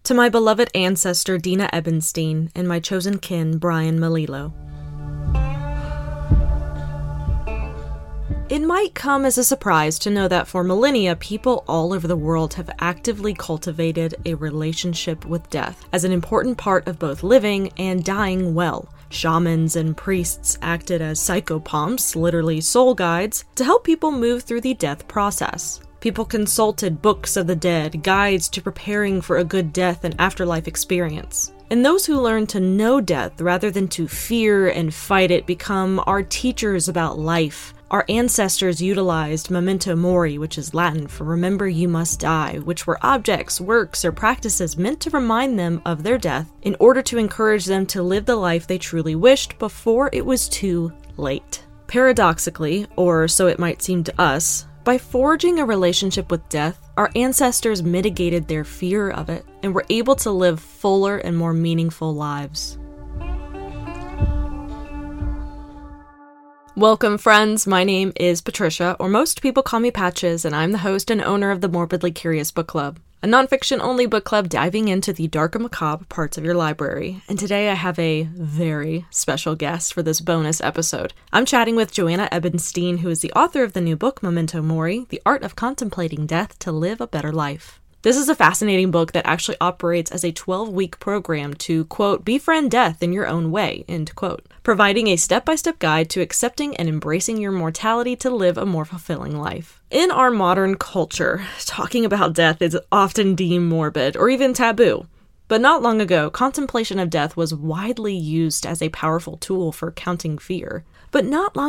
To my beloved ancestor Dina Ebenstein and my chosen kin Brian Malilo. It might come as a surprise to know that for millennia, people all over the world have actively cultivated a relationship with death as an important part of both living and dying well. Shamans and priests acted as psychopomps, literally soul guides, to help people move through the death process. People consulted books of the dead, guides to preparing for a good death and afterlife experience. And those who learn to know death rather than to fear and fight it become our teachers about life. Our ancestors utilized memento mori, which is Latin for remember you must die, which were objects, works, or practices meant to remind them of their death in order to encourage them to live the life they truly wished before it was too late. Paradoxically, or so it might seem to us, by forging a relationship with death, our ancestors mitigated their fear of it and were able to live fuller and more meaningful lives. Welcome, friends. My name is Patricia, or most people call me Patches, and I'm the host and owner of the Morbidly Curious Book Club, a nonfiction-only book club diving into the dark and macabre parts of your library. And today I have a very special guest for this bonus episode. I'm chatting with Joanna Ebenstein, who is the author of the new book, Memento Mori, The Art of Contemplating Death to Live a Better Life. This is a fascinating book that actually operates as a 12-week program to, quote, befriend death in your own way, end quote, providing a step-by-step guide to accepting and embracing your mortality to live a more fulfilling life. In our modern culture, talking about death is often deemed morbid or even taboo. But not long ago, contemplation of death was widely used as a powerful tool for countering fear. Putting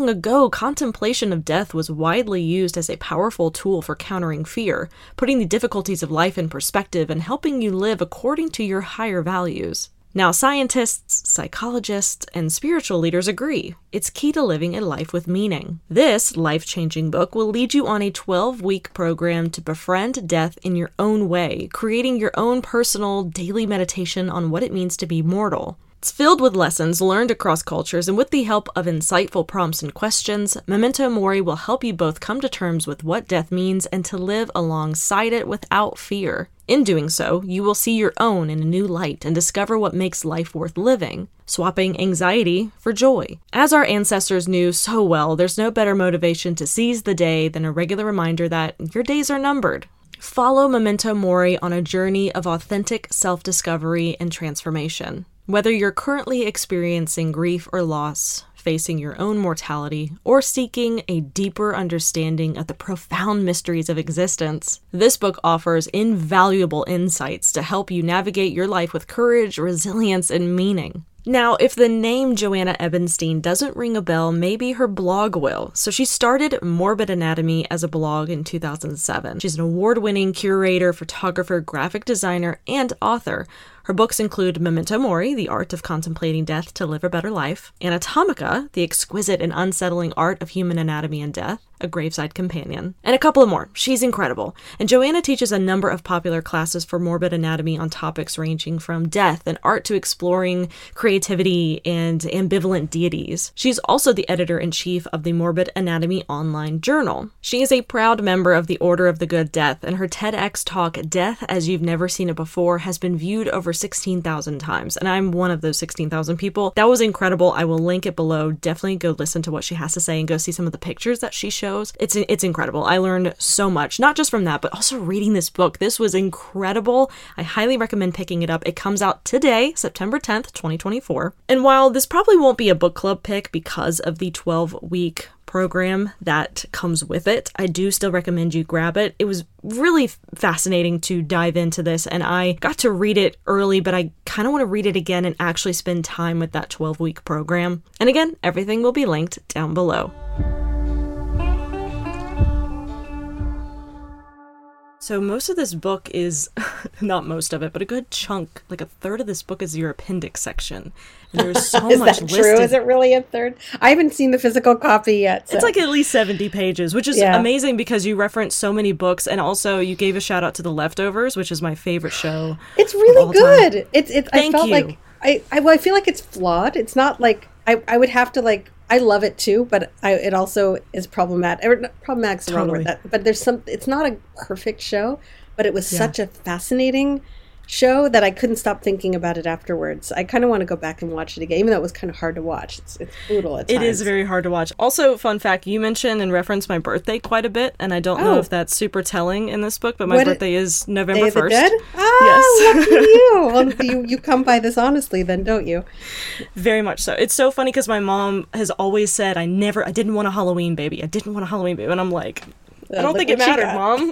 the difficulties of life in perspective and helping you live according to your higher values. Now, scientists, psychologists, and spiritual leaders agree it's key to living a life with meaning. This life-changing book will lead you on a 12-week program to befriend death in your own way, creating your own personal daily meditation on what it means to be mortal. It's filled with lessons learned across cultures, and with the help of insightful prompts and questions, Memento Mori will help you both come to terms with what death means and to live alongside it without fear. In doing so, you will see your own in a new light and discover what makes life worth living, swapping anxiety for joy. As our ancestors knew so well, there's no better motivation to seize the day than a regular reminder that your days are numbered. Follow Memento Mori on a journey of authentic self-discovery and transformation. Whether you're currently experiencing grief or loss, facing your own mortality, or seeking a deeper understanding of the profound mysteries of existence, this book offers invaluable insights to help you navigate your life with courage, resilience, and meaning. Now, if the name Joanna Ebenstein doesn't ring a bell, maybe her blog will. So she started Morbid Anatomy as a blog in 2007. She's an award-winning curator, photographer, graphic designer, and author. Her books include Memento Mori, The Art of Contemplating Death to Live a Better Life, Anatomica, The Exquisite and Unsettling Art of Human Anatomy and Death, A Graveside Companion, and a couple of more. She's incredible. And Joanna teaches a number of popular classes for morbid anatomy on topics ranging from death and art to exploring creativity and ambivalent deities. She's also the editor-in-chief of the Morbid Anatomy Online Journal. She is a proud member of the Order of the Good Death, and her TEDx talk, Death as You've Never Seen It Before, has been viewed over 16,000 times, and I'm one of those 16,000 people. That was incredible. I will link it below. Definitely go listen to what she has to say and go see some of the pictures that she shows. It's incredible. I learned so much, not just from that, but also reading this book. This was incredible. I highly recommend picking it up. It comes out today, September 10th, 2024. And while this probably won't be a book club pick because of the 12-week program that comes with it, I do still recommend you grab it. It was really fascinating to dive into this, and I got to read it early, but I kind of want to read it again and actually spend time with that 12-week program. And again, everything will be linked down below. So most of this book is, not most of it, but a good chunk, like a third of this book is your appendix section. And there's so is much that listed. True? Is it really a third? I haven't seen the physical copy yet. So. It's like at least 70 pages, which is amazing because you reference so many books, and also you gave a shout out to The Leftovers, which is my favorite show. It's really good. Time. It's. Thank I felt you. like I feel like it's flawed. It's not like I would have to like. I love it too, but it also is problematic. Problematic's the wrong word. But there's some. It's not a perfect show, but it was such a fascinating show that I couldn't stop thinking about it afterwards. I kind of want to go back and watch it again, even though it was kind of hard to watch. It's brutal at times. It is very hard to watch. Also, fun fact, you mentioned and referenced my birthday quite a bit, and I don't know if that's super telling in this book, but my birthday is November 1st. Day of the Dead? Ah, yes. Lucky you. Well, you come by this honestly then, don't you? Very much so. It's so funny because my mom has always said, I didn't want a Halloween baby. I didn't want a Halloween baby. And I'm like, I don't think it mattered, Mom.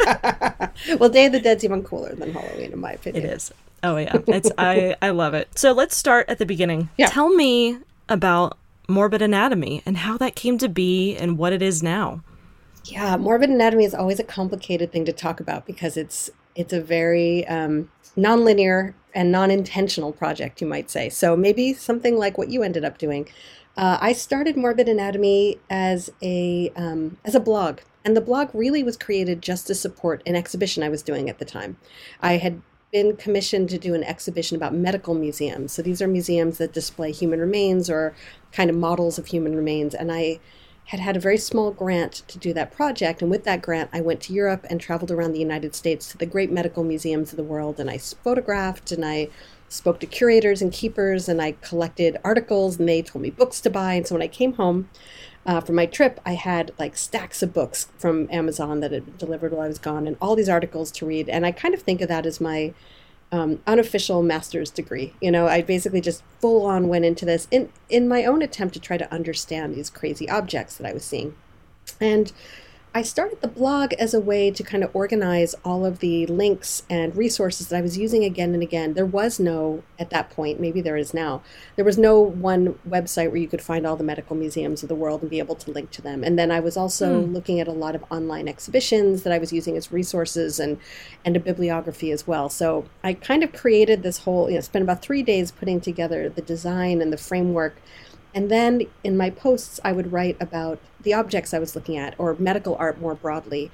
Well, Day of the Dead's even cooler than Halloween, in my opinion. It is. Oh, yeah. I love it. So let's start at the beginning. Yeah. Tell me about Morbid Anatomy and how that came to be and what it is now. Yeah, Morbid Anatomy is always a complicated thing to talk about because it's a very nonlinear and non-intentional project, you might say. So maybe something like what you ended up doing. I started Morbid Anatomy as a blog. And the blog really was created just to support an exhibition I was doing at the time. I had been commissioned to do an exhibition about medical museums. So these are museums that display human remains or kind of models of human remains. And I had a very small grant to do that project. And with that grant, I went to Europe and traveled around the United States to the great medical museums of the world. And I photographed and I spoke to curators and keepers and I collected articles and they told me books to buy. And so when I came home, for my trip, I had like stacks of books from Amazon that had been delivered while I was gone and all these articles to read. And I kind of think of that as my unofficial master's degree. You know, I basically just full on went into this in my own attempt to try to understand these crazy objects that I was seeing. And I started the blog as a way to kind of organize all of the links and resources that I was using again and again. There was no, at that point, maybe there is now, there was no one website where you could find all the medical museums of the world and be able to link to them. And then I was also looking at a lot of online exhibitions that I was using as resources and a bibliography as well. So I kind of created this whole, spent about 3 days putting together the design and the framework. And then in my posts, I would write about the objects I was looking at, or medical art more broadly,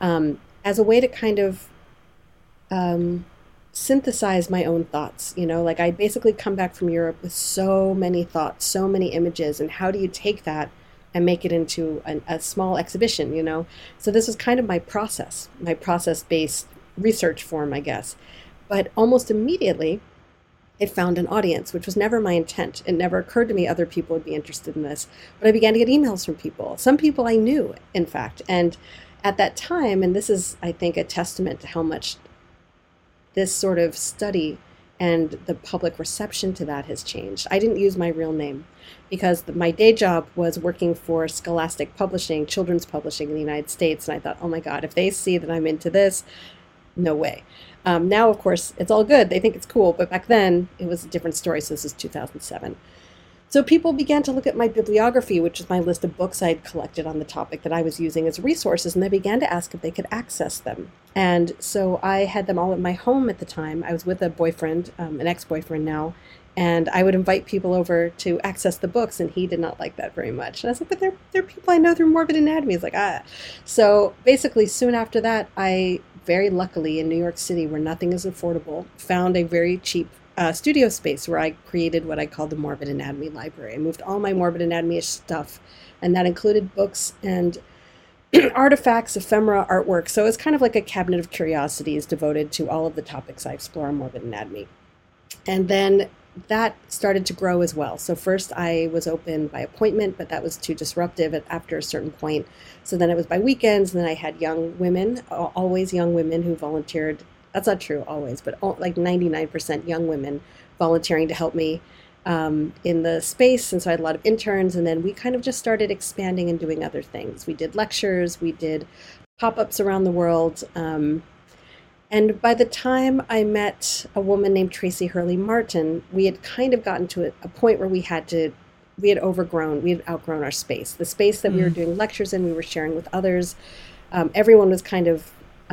as a way to kind of synthesize my own thoughts. Like I basically come back from Europe with so many thoughts, so many images, and how do you take that and make it into a small exhibition, So this was kind of my process-based research form, I guess. But almost immediately, it found an audience, which was never my intent. It never occurred to me other people would be interested in this. But I began to get emails from people, some people I knew, in fact. And at that time, and this is, I think, a testament to how much this sort of study and the public reception to that has changed. I didn't use my real name because my day job was working for Scholastic Publishing, children's publishing in the United States. And I thought, oh my God, if they see that I'm into this, no way. Now, of course, it's all good. They think it's cool. But back then, it was a different story. So this is 2007. So people began to look at my bibliography, which is my list of books I had collected on the topic that I was using as resources. And they began to ask if they could access them. And so I had them all at my home at the time. I was with a boyfriend, an ex-boyfriend now. And I would invite people over to access the books. And he did not like that very much. And I was like, but they're people I know through Morbid Anatomy. He's like, ah. So basically, soon after that, I very luckily in New York City, where nothing is affordable, found a very cheap studio space where I created what I called the Morbid Anatomy Library. I moved all my Morbid Anatomy-ish stuff, and that included books and artifacts, ephemera, artwork. So it's kind of like a cabinet of curiosities devoted to all of the topics I explore on Morbid Anatomy. And then that started to grow as well. So first I was open by appointment, but that was too disruptive after a certain point. So then it was by weekends, and then I had young women, always young women who volunteered. That's not true always, but like 99% young women volunteering to help me in the space. And so I had a lot of interns, and then we kind of just started expanding and doing other things. We did lectures, we did pop-ups around the world. And by the time I met a woman named Tracy Hurley Martin, we had kind of gotten to a point where we had outgrown our space. The space that we were doing lectures in, we were sharing with others. Everyone was kind of,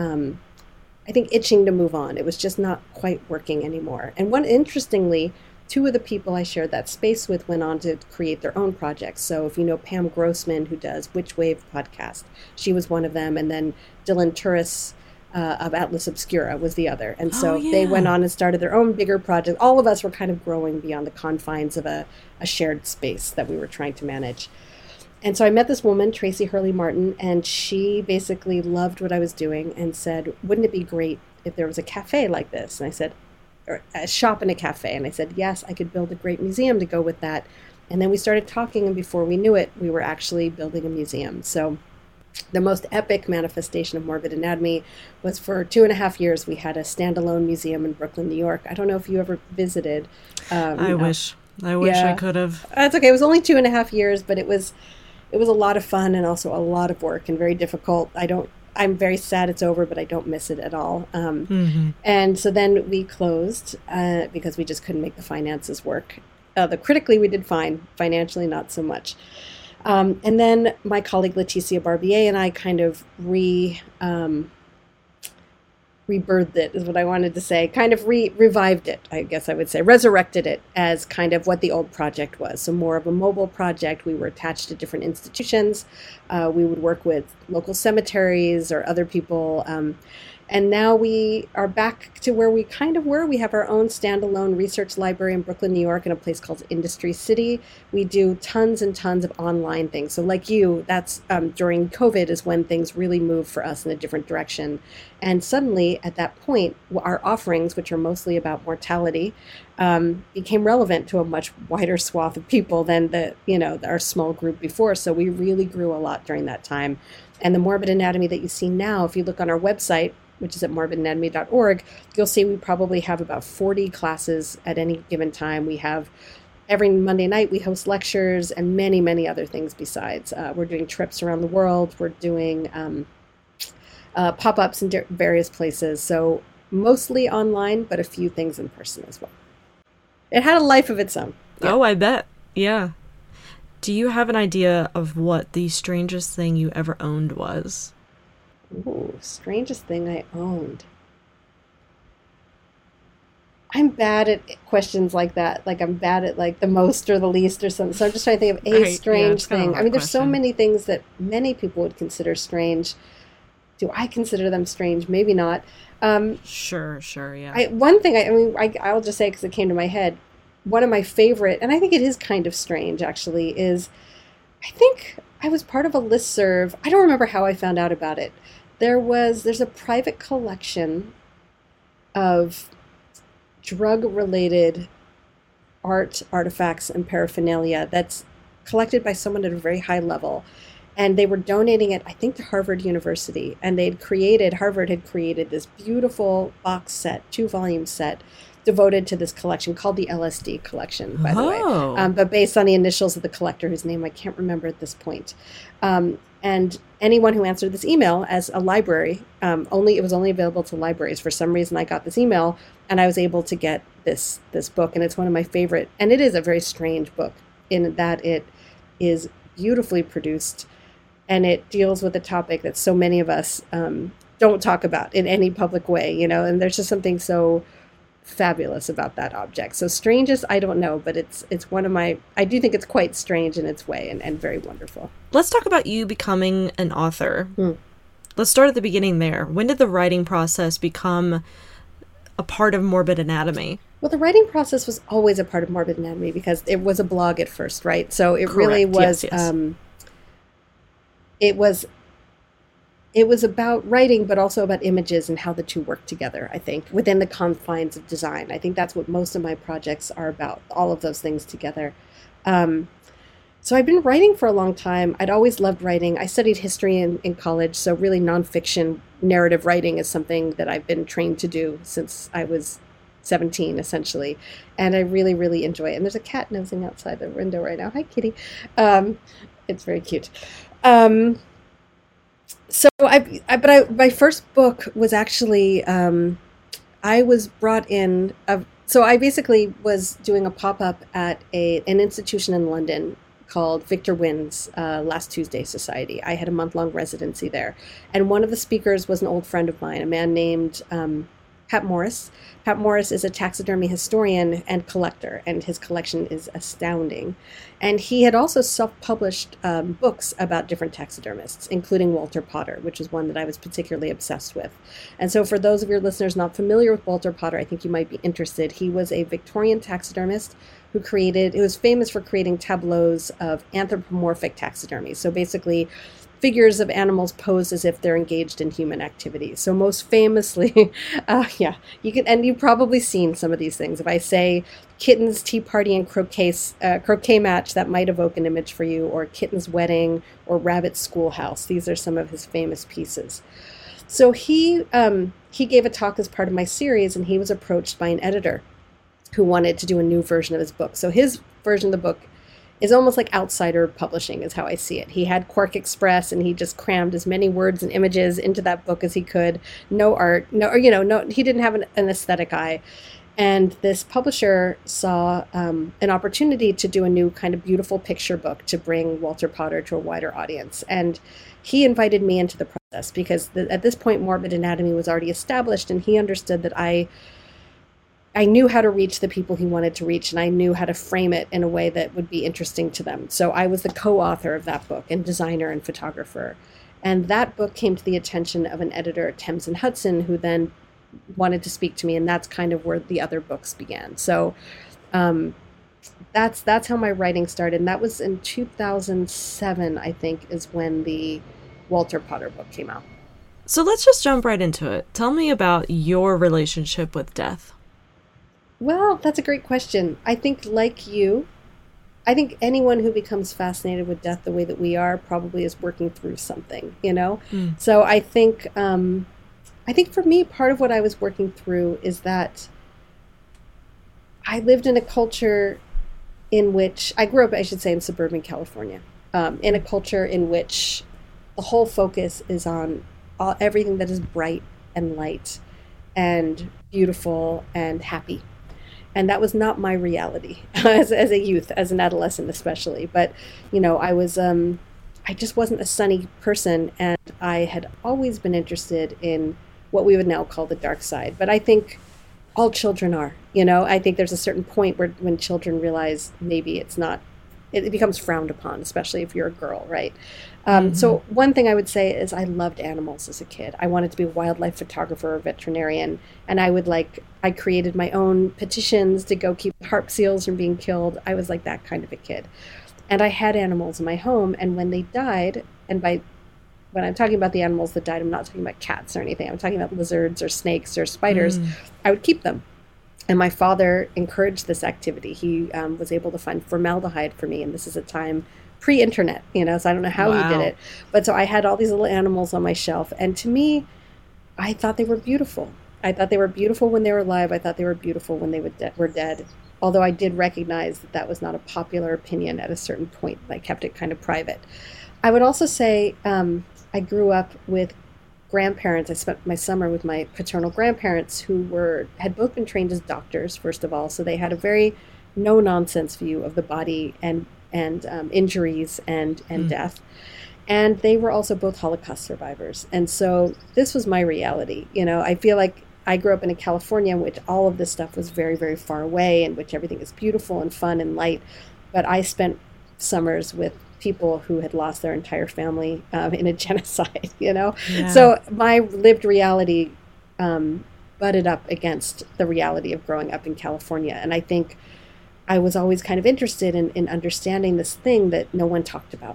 I think, itching to move on. It was just not quite working anymore. And interestingly, two of the people I shared that space with went on to create their own projects. So if you know Pam Grossman, who does Witch Wave podcast, she was one of them. And then Dylan Turris, of Atlas Obscura was the other. And so they went on and started their own bigger project. All of us were kind of growing beyond the confines of a shared space that we were trying to manage. And so I met this woman, Tracy Hurley Martin, and she basically loved what I was doing and said, wouldn't it be great if there was a cafe like this. And I said, or a shop in a cafe. And I said, yes, I could build a great museum to go with that. And then we started talking, and before we knew it, we were actually building a museum. So the most epic manifestation of Morbid Anatomy was for 2.5 years. We had a standalone museum in Brooklyn, New York. I don't know if you ever visited. I wish I could have. That's okay. It was only 2.5 years, but it was a lot of fun and also a lot of work and very difficult. I'm very sad it's over, but I don't miss it at all. And so then we closed because we just couldn't make the finances work. Critically, we did fine. Financially, not so much. And then my colleague Leticia Barbier and I kind of rebirthed it, is what I wanted to say, kind of revived it, I guess I would say, resurrected it as kind of what the old project was. So more of a mobile project. We were attached to different institutions. We would work with local cemeteries or other people. And now we are back to where we kind of were. We have our own standalone research library in Brooklyn, New York, in a place called Industry City. We do tons and tons of online things. So like you, that's during COVID is when things really moved for us in a different direction. And suddenly at that point, our offerings, which are mostly about mortality, became relevant to a much wider swath of people than our small group before. So we really grew a lot during that time. And the Morbid Anatomy that you see now, if you look on our website, which is at morbidanatomy.org, you'll see we probably have about 40 classes at any given time. We have every Monday night, we host lectures and many, many other things besides. We're doing trips around the world. We're doing pop-ups in various places. So mostly online, but a few things in person as well. It had a life of its own. Yeah. Oh, I bet. Yeah. Do you have an idea of what the strangest thing you ever owned was? Ooh, strangest thing I owned. I'm bad at questions like that. Like I'm bad at like the most or the least or something. So I'm just trying to think of a strange thing. I mean, there's so many things that many people would consider strange. Do I consider them strange? Maybe not. Sure, yeah. I'll just say because it came to my head. One of my favorite, and I think it is kind of strange actually, is I think I was part of a listserv. I don't remember how I found out about it. There's a private collection of drug-related art, artifacts, and paraphernalia that's collected by someone at a very high level. And they were donating it, I think, to Harvard University. And Harvard had created this beautiful box set, 2-volume set, devoted to this collection called the LSD collection, by the way. But based on the initials of the collector, whose name I can't remember at this point. And anyone who answered this email as a library, it was only available to libraries. For some reason, I got this email, and I was able to get this book. And it's one of my favorite, and it is a very strange book in that it is beautifully produced, and it deals with a topic that so many of us don't talk about in any public way, and there's just something so fabulous about that object. So strangest, I don't know, but it's one of my, I do think it's quite strange in its way and very wonderful. Let's talk about you becoming an author. Let's start at the beginning there. When did the writing process become a part of Morbid Anatomy? Well, the writing process was always a part of Morbid Anatomy because it was a blog at first, right? So it really was, yes. It was about writing, but also about images and how the two work together, I think, within the confines of design. I think that's what most of my projects are about, all of those things together. So I've been writing for a long time. I'd always loved writing. I studied history in college, so really nonfiction narrative writing is something that I've been trained to do since I was 17, essentially. And I really, really enjoy it. And there's a cat nosing outside the window right now. Hi, kitty. It's very cute. So my first book was actually, I was brought in, so I basically was doing a pop-up at an institution in London called Victor Wynn's Last Tuesday Society. I had a month-long residency there. And one of the speakers was an old friend of mine, a man named Pat Morris. Pat Morris is a taxidermy historian and collector, and his collection is astounding. And he had also self-published books about different taxidermists, including Walter Potter, which is one that I was particularly obsessed with. And so for those of your listeners not familiar with Walter Potter, I think you might be interested. He was a Victorian taxidermist who was famous for creating tableaus of anthropomorphic taxidermy. So basically, figures of animals posed as if they're engaged in human activity. So most famously, yeah, you can, and you've probably seen some of these things. If I say kitten's tea party and croquet match, that might evoke an image for you, or kitten's wedding, or rabbit's schoolhouse. These are some of his famous pieces. So he gave a talk as part of my series, and he was approached by an editor who wanted to do a new version of his book. So his version of the book is almost like outsider publishing, is how I see it. He had Quark Express, and he just crammed as many words and images into that book as he could. No art, no, he didn't have an aesthetic eye. And this publisher saw an opportunity to do a new kind of beautiful picture book to bring Walter Potter to a wider audience. And he invited me into the process because at this point, Morbid Anatomy was already established, and he understood that I knew how to reach the people he wanted to reach, and I knew how to frame it in a way that would be interesting to them. So I was the co-author of that book, and designer and photographer. And that book came to the attention of an editor, Thames & Hudson, who then wanted to speak to me, and that's kind of where the other books began. So that's how my writing started. And that was in 2007, I think, is when the Walter Potter book came out. So let's just jump right into it. Tell me about your relationship with death. Well, that's a great question. I think, like you, I think anyone who becomes fascinated with death the way that we are probably is working through something, So I think for me, part of what I was working through is that I lived in a culture in which I grew up, I should say, in suburban California, in a culture in which the whole focus is on everything that is bright and light and beautiful and happy. And that was not my reality as a youth, as an adolescent especially. But, I just wasn't a sunny person, and I had always been interested in what we would now call the dark side. But I think all children are, I think there's a certain point when children realize maybe it becomes frowned upon, especially if you're a girl, right? So one thing I would say is I loved animals as a kid. I wanted to be a wildlife photographer or veterinarian, and I created my own petitions to go keep harp seals from being killed. I was like that kind of a kid. And I had animals in my home, and when they died, when I'm talking about the animals that died, I'm not talking about cats or anything. I'm talking about lizards or snakes or spiders. I would keep them. And my father encouraged this activity. He was able to find formaldehyde for me, and this is a time pre-internet, so I don't know how he did it. But so I had all these little animals on my shelf, and to me, I thought they were beautiful. I thought they were beautiful when they were alive. I thought they were beautiful when they were dead. Although I did recognize that was not a popular opinion at a certain point. I kept it kind of private. I would also say I grew up with grandparents. I spent my summer with my paternal grandparents who had both been trained as doctors, first of all. So they had a very no-nonsense view of the body and injuries and death. And they were also both Holocaust survivors. And so this was my reality. I feel like I grew up in a California in which all of this stuff was very, very far away, in which everything is beautiful and fun and light. But I spent summers with people who had lost their entire family in a genocide, Yeah. So my lived reality butted up against the reality of growing up in California. And I think I was always kind of interested in understanding this thing that no one talked about.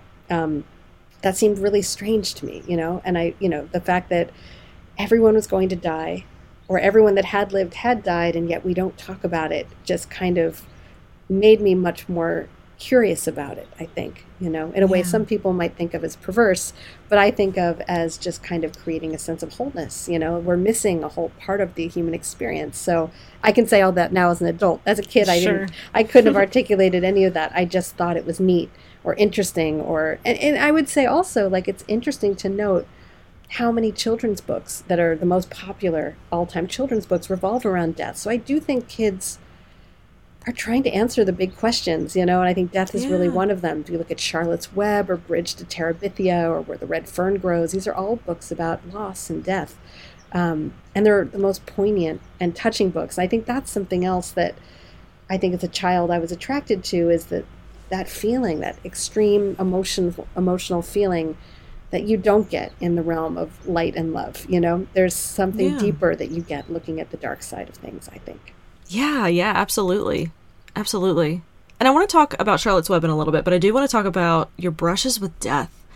That seemed really strange to me, and the fact that everyone was going to die, or everyone that had lived had died, and yet we don't talk about it, just kind of made me much more curious about it, I think, in a way some people might think of as perverse, but I think of as just kind of creating a sense of wholeness. We're missing a whole part of the human experience. So I can say all that now as an adult. As a kid, I couldn't have articulated any of that. I just thought it was neat or interesting, and I would say also, it's interesting to note how many children's books that are the most popular all-time children's books revolve around death. So I do think kids are trying to answer the big questions, and I think death is really one of them. If you look at Charlotte's Web or Bridge to Terabithia or Where the Red Fern Grows, these are all books about loss and death. And they're the most poignant and touching books. I think that's something else that I think as a child I was attracted to, is that feeling, that extreme emotional feeling that you don't get in the realm of light and love. There's something deeper that you get looking at the dark side of things, I think. Yeah, absolutely. Absolutely. And I want to talk about Charlotte's Web in a little bit, but I do want to talk about your brushes with death.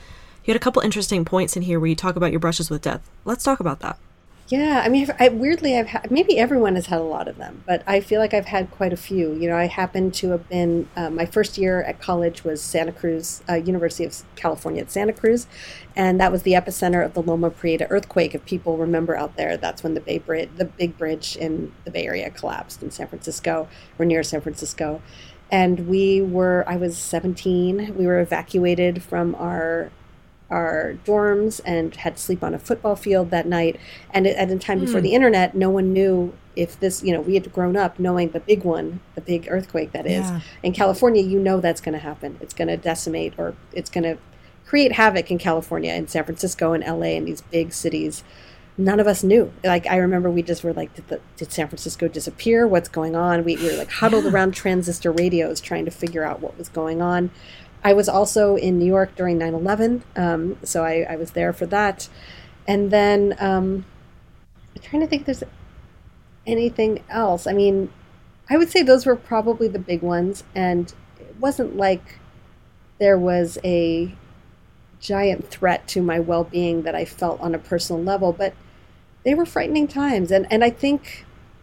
You had a couple interesting points in here where you talk about your brushes with death. Let's talk about that. Yeah, I mean, weirdly, I've had, maybe everyone has had a lot of them, but I feel like I've had quite a few. You know, I happen to have been, my first year at college was Santa Cruz, University of California at Santa Cruz, and that was the epicenter of the Loma Prieta earthquake. If people remember out there, that's when the big bridge in the Bay Area collapsed in San Francisco, or near San Francisco. And I was 17, we were evacuated from our dorms and had to sleep on a football field that night. And at a time before the internet, no one knew if this, we had grown up knowing the big earthquake that is. Yeah. In California, that's going to happen. It's going to decimate, or it's going to create havoc in California, in San Francisco and LA and these big cities. None of us knew. Like, I remember we just were like, did San Francisco disappear? What's going on? We were like huddled around transistor radios trying to figure out what was going on. I was also in New York during 9/11, so I was there for that. And then I'm trying to think if there's anything else. I mean, I would say those were probably the big ones, and it wasn't like there was a giant threat to my well-being that I felt on a personal level, but they were frightening times. And I think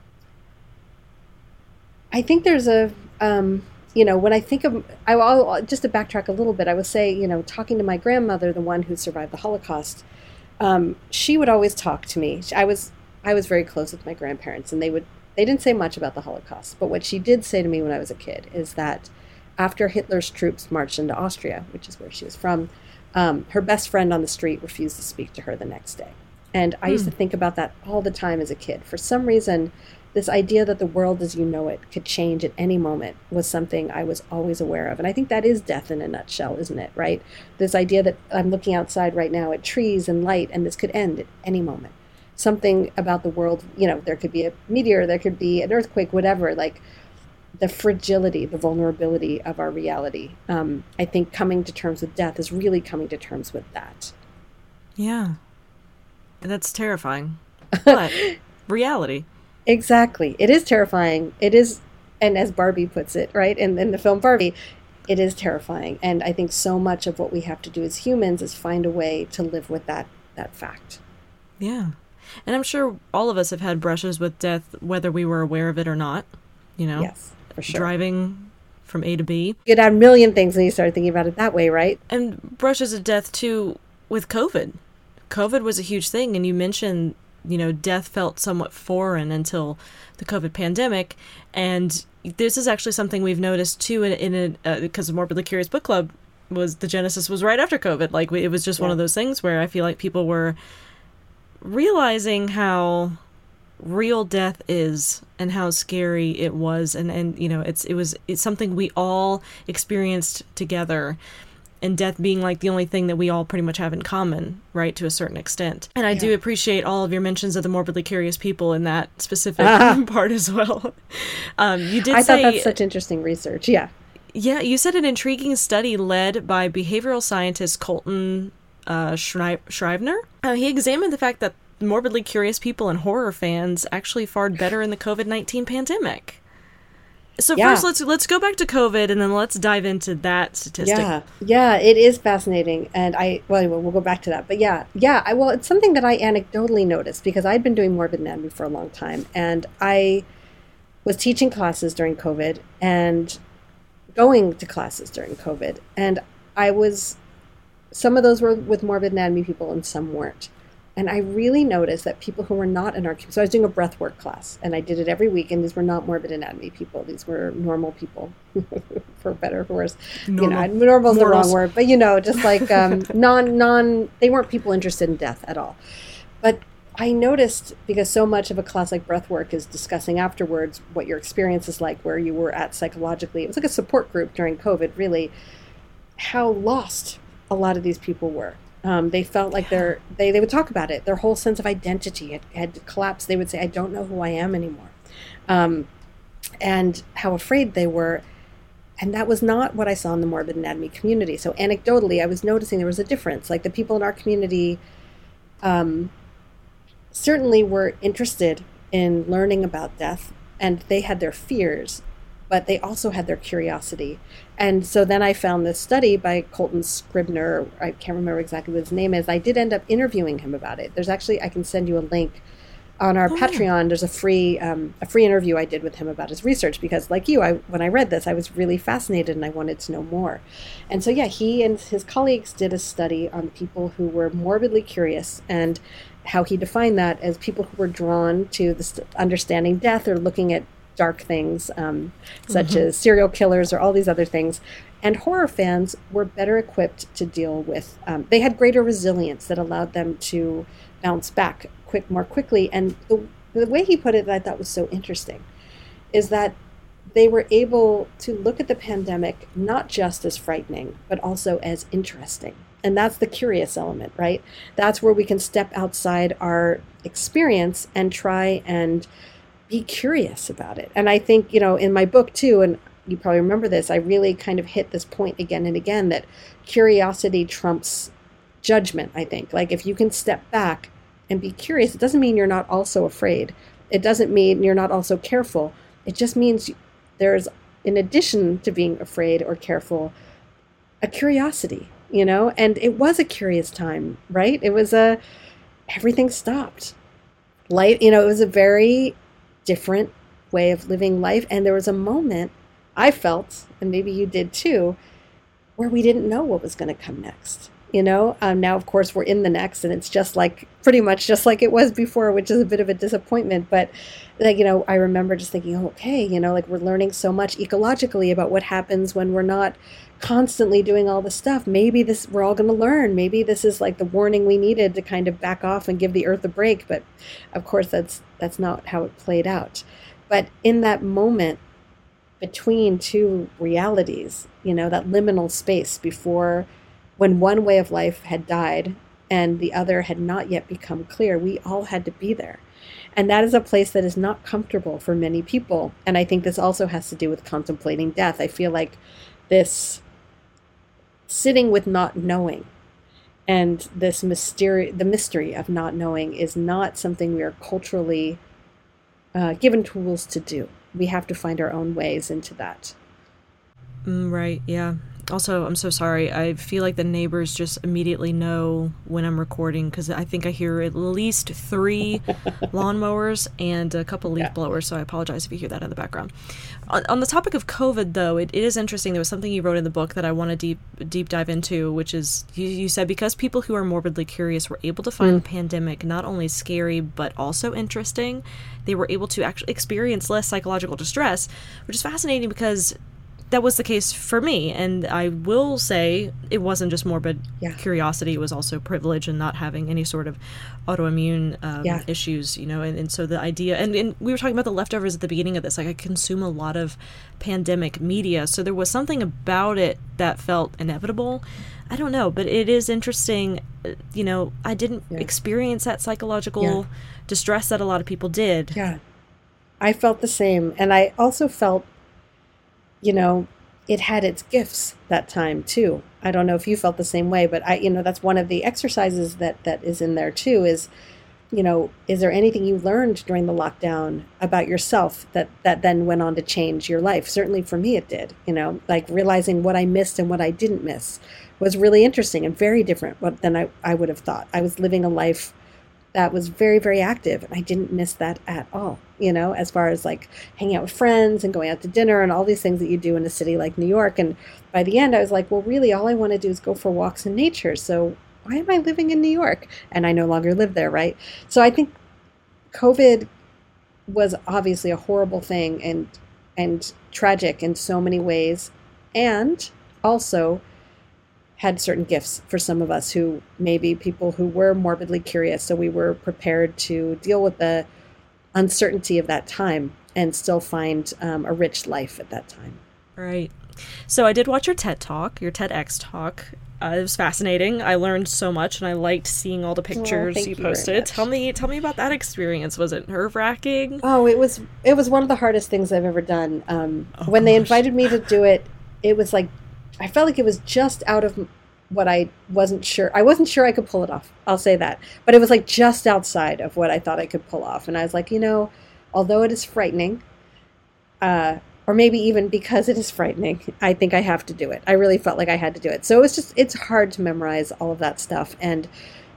there's a... when I think of, I'll just to backtrack a little bit, I would say, talking to my grandmother, the one who survived the Holocaust, she would always talk to me. I was very close with my grandparents, and they didn't say much about the Holocaust. But what she did say to me when I was a kid is that after Hitler's troops marched into Austria, which is where she was from, her best friend on the street refused to speak to her the next day. And I used to think about that all the time as a kid. For some reason, this idea that the world as you know it could change at any moment was something I was always aware of. And I think that is death in a nutshell, isn't it, right? This idea that I'm looking outside right now at trees and light, and this could end at any moment. Something about the world, there could be a meteor, there could be an earthquake, whatever, like the fragility, the vulnerability of our reality. I think coming to terms with death is really coming to terms with that. Yeah. That's terrifying. But reality. Exactly. It is terrifying. It is, and as Barbie puts it, right, in the film Barbie, it is terrifying. And I think so much of what we have to do as humans is find a way to live with that fact. Yeah. And I'm sure all of us have had brushes with death, whether we were aware of it or not, Yes, for sure. Driving from A to B. You could add a million things when you start thinking about it that way, right? And brushes of death, too, with COVID. COVID was a huge thing, and you mentioned death felt somewhat foreign until the COVID pandemic. And this is actually something we've noticed too because Morbidly Curious Book Club the genesis was right after COVID. Like it was just one of those things where I feel like people were realizing how real death is and how scary it was. And it's something we all experienced together. And death being like the only thing that we all pretty much have in common, right, to a certain extent. And I do appreciate all of your mentions of the morbidly curious people in that specific part as well. You did I thought that's such interesting research, yeah. Yeah, you said an intriguing study led by behavioral scientist Colton Shriver. He examined the fact that morbidly curious people and horror fans actually fared better in the COVID-19 pandemic. So first, let's go back to COVID, and then let's dive into that statistic. Yeah, it is fascinating, and we'll go back to that. But it's something that I anecdotally noticed because I'd been doing morbid anatomy for a long time, and I was teaching classes during COVID and going to classes during COVID, and some of those were with morbid anatomy people, and some weren't. And I really noticed that people who were not in our community, so I was doing a breathwork class, and I did it every week, and these were not morbid anatomy people. These were normal people, for better or for worse. Normal is the wrong word, but just like they weren't people interested in death at all. But I noticed, because so much of a class like breathwork is discussing afterwards what your experience is like, where you were at psychologically. It was like a support group during COVID, really, how lost a lot of these people were. They felt like they would talk about it. Their whole sense of identity had collapsed. They would say, I don't know who I am anymore. And how afraid they were. And that was not what I saw in the morbid anatomy community. So anecdotally, I was noticing there was a difference. Like the people in our community certainly were interested in learning about death, and they had their fears. but they also had their curiosity. And so then I found this study by Colton Scribner. I can't remember exactly what his name is. I did end up interviewing him about it. There's actually, I can send you a link on our Patreon. There's a free interview I did with him about his research, because like you, when I read this, I was really fascinated and I wanted to know more. And so, yeah, he and his colleagues did a study on people who were morbidly curious, and how he defined that as people who were drawn to understanding death or looking at dark things, such as serial killers or all these other things. And horror fans were better equipped to deal with, they had greater resilience that allowed them to bounce back more quickly. And the way he put it that I thought was so interesting is that they were able to look at the pandemic not just as frightening, but also as interesting. And that's the curious element, right? That's where we can step outside our experience and try and be curious about it. And I think, in my book too, and you probably remember this, I really kind of hit this point again and again, that curiosity trumps judgment, I think. Like, if you can step back and be curious, it doesn't mean you're not also afraid. It doesn't mean you're not also careful. It just means there's, in addition to being afraid or careful, a curiosity, and it was a curious time, right? It was everything stopped. Life, it was a very different way of living life. And there was a moment I felt, and maybe you did too, where we didn't know what was going to come next. Now, of course, we're in the next, and it's pretty much just like it was before, which is a bit of a disappointment. But I remember just thinking, oh, okay, we're learning so much ecologically about what happens when we're not constantly doing all this stuff. Maybe we're all going to learn. Maybe this is like the warning we needed to kind of back off and give the earth a break. But of course, that's not how it played out. But in that moment between two realities, that liminal space before, when one way of life had died and the other had not yet become clear, we all had to be there. And that is a place that is not comfortable for many people. And I think this also has to do with contemplating death. I feel like this sitting with not knowing and the mystery of not knowing is not something we are culturally given tools to do. We have to find our own ways into that. Right, yeah. Also, I'm so sorry. I feel like the neighbors just immediately know when I'm recording, because I think I hear at least 3 lawnmowers and a couple leaf blowers, so I apologize if you hear that in the background. On the topic of COVID, though, it is interesting. There was something you wrote in the book that I want to deep dive into, which is, you said, because people who are morbidly curious were able to find the pandemic not only scary, but also interesting, they were able to actually experience less psychological distress, which is fascinating because that was the case for me. And I will say it wasn't just morbid curiosity. It was also privilege and not having any sort of autoimmune issues, and so the idea, and we were talking about the leftovers at the beginning of this, like I consume a lot of pandemic media. So there was something about it that felt inevitable. I don't know, but it is interesting. I didn't experience that psychological distress that a lot of people did. Yeah, I felt the same. And I also felt, it had its gifts that time too. I don't know if you felt the same way, but that's one of the exercises that is in there too is, is there anything you learned during the lockdown about yourself that then went on to change your life? Certainly for me, it did, like realizing what I missed and what I didn't miss was really interesting and very different than I would have thought. I was living a life that was very, very active, and I didn't miss that at all, as far as like hanging out with friends and going out to dinner and all these things that you do in a city like New York. And by the end, I was like, well, really, all I want to do is go for walks in nature. So why am I living in New York? And I no longer live there, right? So I think COVID was obviously a horrible thing and tragic in so many ways, and also had certain gifts for some of us who maybe people who were morbidly curious. So we were prepared to deal with the uncertainty of that time and still find a rich life at that time. Right. So I did watch your TED Talk, your TEDx talk. It was fascinating. I learned so much, and I liked seeing all the pictures you posted. Tell me about that experience. Was it nerve-wracking? Oh, it was one of the hardest things I've ever done. When they invited me to do it, it was like, I felt like it was just out of what I wasn't sure. I wasn't sure I could pull it off. I'll say that. But it was like just outside of what I thought I could pull off. And I was like, although it is frightening, or maybe even because it is frightening, I think I have to do it. I really felt like I had to do it. So it's hard to memorize all of that stuff. And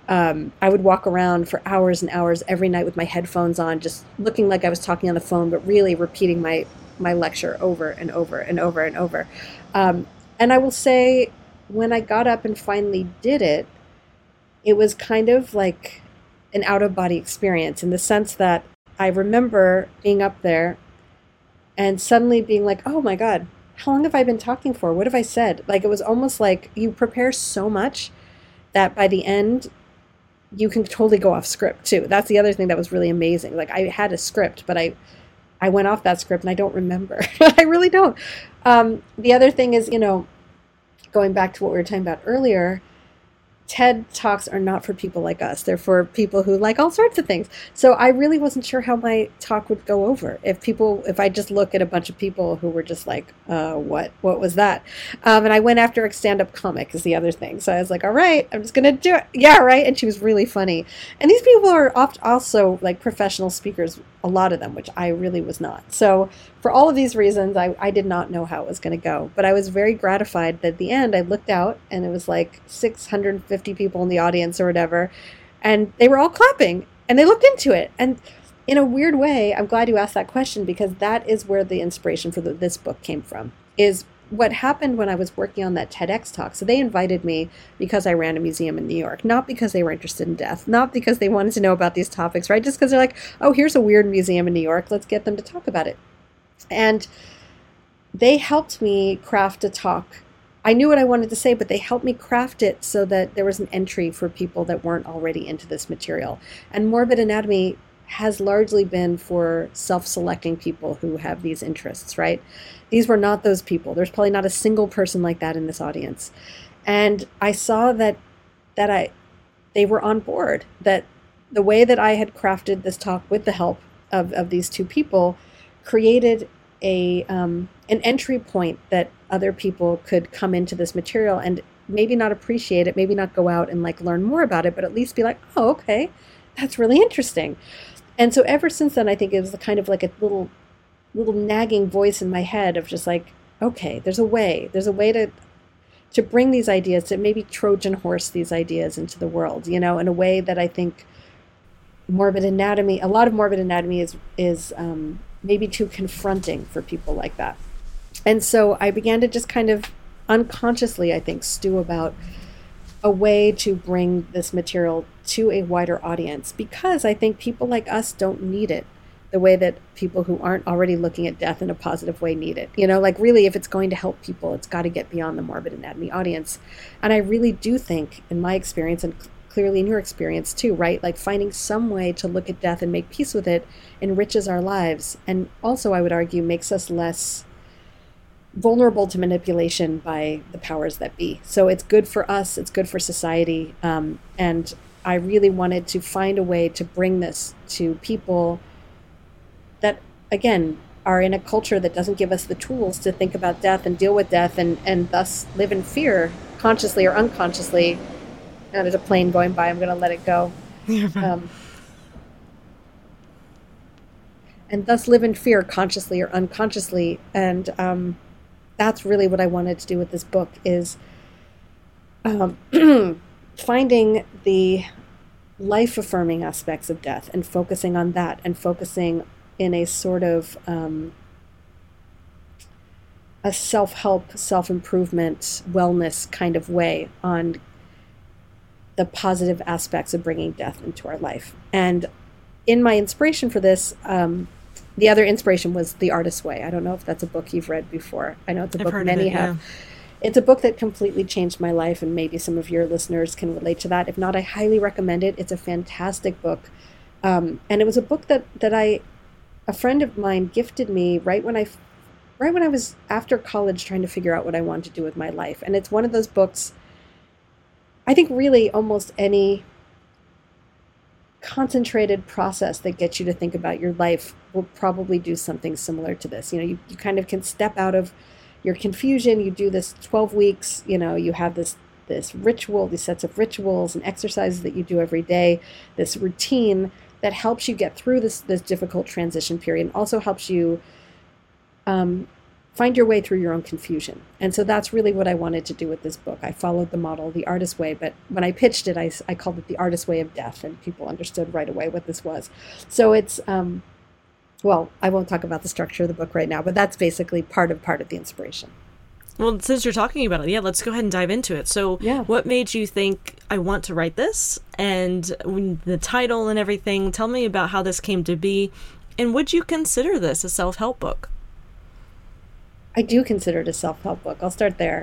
I would walk around for hours and hours every night with my headphones on, just looking like I was talking on the phone, but really repeating my lecture over and over and over and over. And I will say, when I got up and finally did it, it was kind of like an out-of-body experience, in the sense that I remember being up there and suddenly being like, oh my God, how long have I been talking for? What have I said? Like, it was almost like you prepare so much that by the end, you can totally go off script too. That's the other thing that was really amazing. Like, I had a script, but I went off that script and I don't remember. I really don't. The other thing is, going back to what we were talking about earlier, TED Talks are not for people like us. They're for people who like all sorts of things. So I really wasn't sure how my talk would go over. If I just look at a bunch of people who were just like, what was that? And I went after a stand-up comic is the other thing. So I was like, all right, I'm just going to do it. Yeah, right. And she was really funny. And these people are also like professional speakers, a lot of them, which I really was not. So for all of these reasons, I did not know how it was going to go. But I was very gratified that at the end, I looked out and it was like 650 people in the audience or whatever. And they were all clapping and they looked into it. And in a weird way, I'm glad you asked that question, because that is where the inspiration for this book came from, is what happened when I was working on that TEDx talk. So they invited me because I ran a museum in New York, not because they were interested in death, not because they wanted to know about these topics, right? Just because they're like, oh, here's a weird museum in New York. Let's get them to talk about it. And they helped me craft a talk. I knew what I wanted to say, but they helped me craft it so that there was an entry for people that weren't already into this material. And Morbid Anatomy has largely been for self-selecting people who have these interests, right? These were not those people. There's probably not a single person like that in this audience. And I saw that they were on board, that the way that I had crafted this talk with the help of these two people created an entry point that other people could come into this material and maybe not appreciate it, maybe not go out and like learn more about it, but at least be like, oh, okay, that's really interesting. And so ever since then, I think it was kind of like a little nagging voice in my head of just like, okay, there's a way to bring these ideas, to maybe Trojan horse these ideas into the world, in a way that I think a lot of Morbid Anatomy is maybe too confronting for people like that. And so I began to just kind of unconsciously, I think, stew about a way to bring this material to a wider audience, because I think people like us don't need it the way that people who aren't already looking at death in a positive way need it. Like really, if it's going to help people, it's got to get beyond the Morbid Anatomy audience. And I really do think, in my experience, and clearly in your experience too, right? Like finding some way to look at death and make peace with it enriches our lives. And also, I would argue, makes us less vulnerable to manipulation by the powers that be. So it's good for us, it's good for society. And I really wanted to find a way to bring this to people that, again, are in a culture that doesn't give us the tools to think about death and deal with death and thus live in fear, consciously or unconsciously. Now there's a plane going by, I'm going to let it go. And thus live in fear, consciously or unconsciously. And that's really what I wanted to do with this book, is finding the life-affirming aspects of death and focusing on that, and focusing in a sort of a self-help, self-improvement, wellness kind of way on the positive aspects of bringing death into our life. And in my inspiration for this, the other inspiration was The Artist's Way. I don't know if that's a book you've read before. I know it's a book many have. Yeah. It's a book that completely changed my life, and maybe some of your listeners can relate to that. If not, I highly recommend it. It's a fantastic book. And it was a book that a friend of mine gifted me right when I was after college trying to figure out what I wanted to do with my life. And it's one of those books, I think really almost any concentrated process that gets you to think about your life will probably do something similar to this. You kind of can step out of your confusion. You do this 12 weeks, you have this ritual, these sets of rituals and exercises that you do every day, this routine that helps you get through this difficult transition period, and also helps you find your way through your own confusion. And so that's really what I wanted to do with this book. I followed the model, The Artist Way, but when I pitched it, I called it The Artist Way of Death, and people understood right away what this was. So it's, well, I won't talk about the structure of the book right now, but that's basically part of the inspiration. Well, since you're talking about it, yeah, let's go ahead and dive into it. So what made you think, I want to write this? And the title and everything, tell me about how this came to be. And would you consider this a self-help book? I do consider it a self-help book. I'll start there.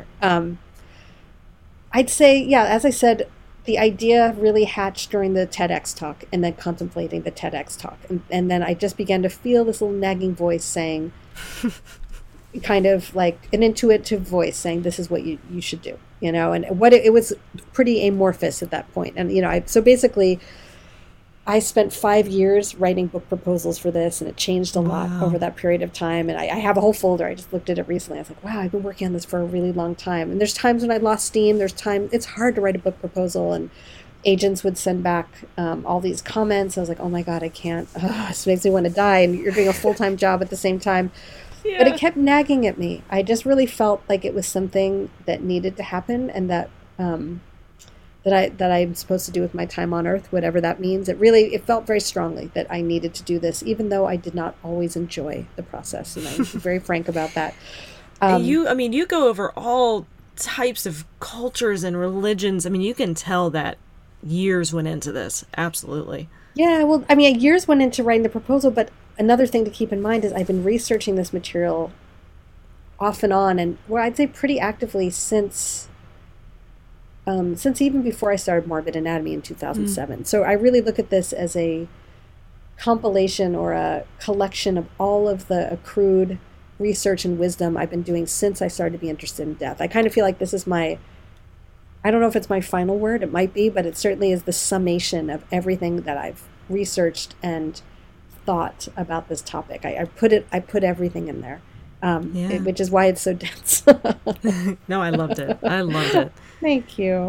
I'd say, yeah, as I said, the idea really hatched during the TEDx talk and then contemplating the TEDx talk. And then I just began to feel this little nagging voice saying, kind of like an intuitive voice saying, this is what you should do, you know, and what it was pretty amorphous at that point. And, you know, so basically I spent 5 years writing book proposals for this, and it changed a lot over that period of time. And I have a whole folder. I just looked at it recently. I was like, wow, I've been working on this for a really long time. And there's times when I lost steam. There's time, it's hard to write a book proposal, and agents would send back all these comments. I was like, oh my God, I can't. This makes me want to die. And you're doing a full-time job at the same time. Yeah. But it kept nagging at me. I just really felt like it was something that needed to happen, and that that I'm supposed to do with my time on Earth, whatever that means. It felt very strongly that I needed to do this, even though I did not always enjoy the process, and I'm very frank about that. You go over all types of cultures and religions. I mean, you can tell that years went into this. Absolutely. Yeah, well, I mean, years went into writing the proposal, but another thing to keep in mind is I've been researching this material off and on, and I'd say pretty actively since even before I started Morbid Anatomy in 2007. So I really look at this as a compilation or a collection of all of the accrued research and wisdom I've been doing since I started to be interested in death. I kind of feel like this is I don't know if it's my final word, it might be, but it certainly is the summation of everything that I've researched and thought about this topic. I put everything in there, which is why it's so dense. No, I loved it. I loved it. Thank you.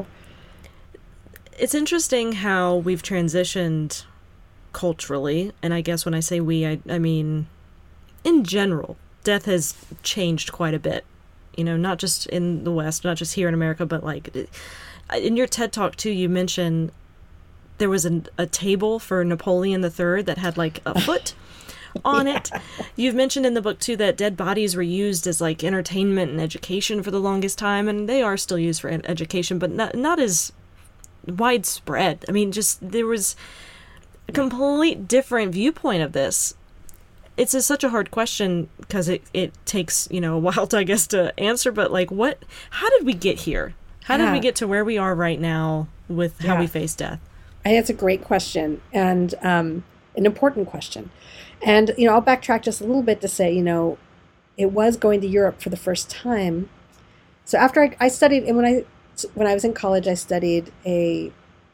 It's interesting how we've transitioned culturally, and I guess when I say we, I mean in general, death has changed quite a bit. You know, not just in the West, not just here in America, but like in your TED Talk too, you mentioned there was a table for Napoleon III that had like a foot on it. You've mentioned in the book too that dead bodies were used as like entertainment and education for the longest time, and they are still used for education, but not as widespread. I mean, just there was a complete different viewpoint of this. It's such a hard question because it takes, you know, a while to, I guess, to answer, but like how did we get here? How did we get to where we are right now with how we face death? I think it's a great question, and an important question. And, you know, I'll backtrack just a little bit to say, you know, it was going to Europe for the first time. So after I studied, and when I was in college, I studied a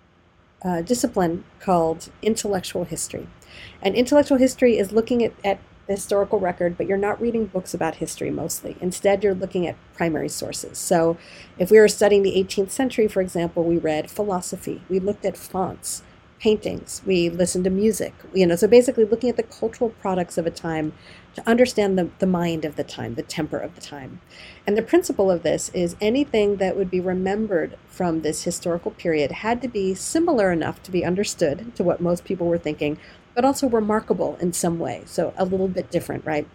discipline called intellectual history. And intellectual history is looking at the historical record, but you're not reading books about history mostly. Instead, you're looking at primary sources. So if we were studying the 18th century, for example, we read philosophy. We looked at fonts, paintings. We listened to music. You know, so basically looking at the cultural products of a time to understand the mind of the time, the temper of the time. And the principle of this is anything that would be remembered from this historical period had to be similar enough to be understood to what most people were thinking, but also remarkable in some way. So a little bit different, right?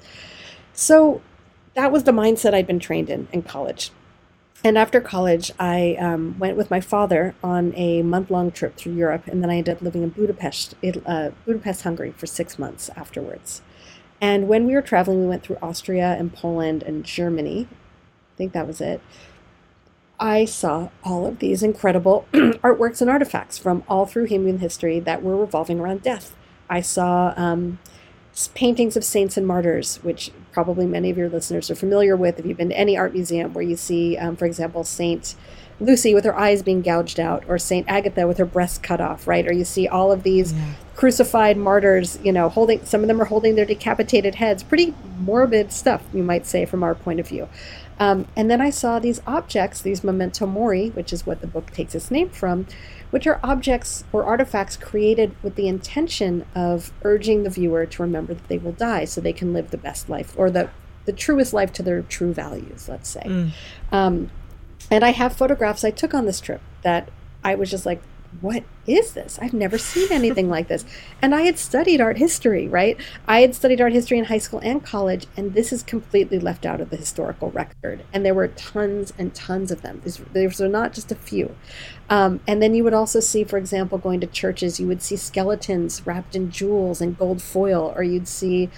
So that was the mindset I'd been trained in college. And after college, I went with my father on a month-long trip through Europe, and then I ended up living in Budapest, Hungary, for 6 months afterwards. And when we were traveling, we went through Austria and Poland and Germany. I think that was it. I saw all of these incredible artworks and artifacts from all through human history that were revolving around death. I saw paintings of saints and martyrs, which probably many of your listeners are familiar with if you've been to any art museum, where you see, for example, Saint Lucy with her eyes being gouged out, or Saint Agatha with her breasts cut off, right? Or you see all of these crucified martyrs, you know, some of them are holding their decapitated heads. Pretty morbid stuff, you might say, from our point of view. And then I saw these objects, these memento mori, which is what the book takes its name from, which are objects or artifacts created with the intention of urging the viewer to remember that they will die so they can live the best life, or the the truest life to their true values, let's say. And I have photographs I took on this trip that I was just like, what is this? I've never seen anything like this. And I had studied art history, right? I had studied art history in high school and college, and this is completely left out of the historical record. And there were tons and tons of them. These were not just a few. And then you would also see, for example, going to churches, you would see skeletons wrapped in jewels and gold foil, or you'd see,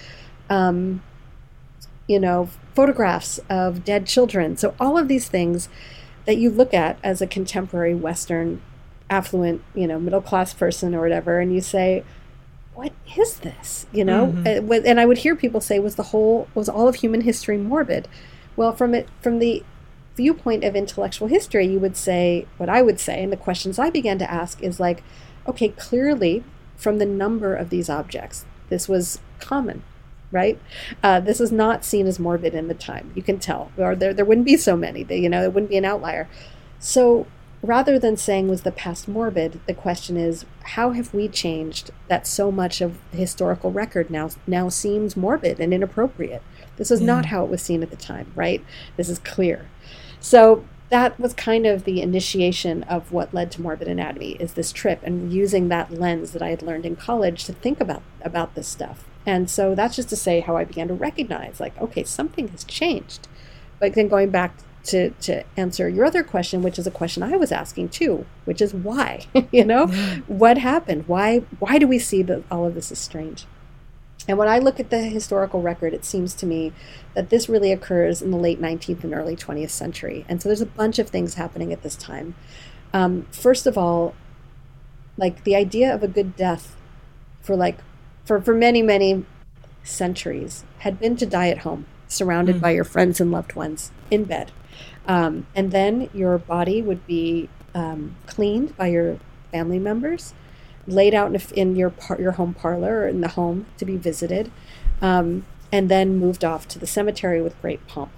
photographs of dead children. So all of these things that you look at as a contemporary Western affluent, middle-class person or whatever, and you say, what is this? And I would hear people say, was all of human history morbid? Well, from the viewpoint of intellectual history, you would say, what I would say, and the questions I began to ask is like, okay, clearly from the number of these objects, this was common, right? This was not seen as morbid in the time. You can tell, or there wouldn't be so many, it wouldn't be an outlier. So rather than saying, was the past morbid, the question is, how have we changed that so much of the historical record now seems morbid and inappropriate? This is not how it was seen at the time, right? This is clear. So that was kind of the initiation of what led to Morbid Anatomy, is this trip and using that lens that I had learned in college to think about this stuff. And so that's just to say how I began to recognize, like, okay, something has changed. But then going back to answer your other question, which is a question I was asking too, which is why, what happened? Why do we see that all of this is strange? And when I look at the historical record, it seems to me that this really occurs in the late 19th and early 20th century. And so there's a bunch of things happening at this time. First of all, like the idea of a good death for many, many centuries had been to die at home, surrounded by your friends and loved ones in bed. And then your body would be cleaned by your family members, laid out in your home parlor or in the home to be visited, and then moved off to the cemetery with great pomp.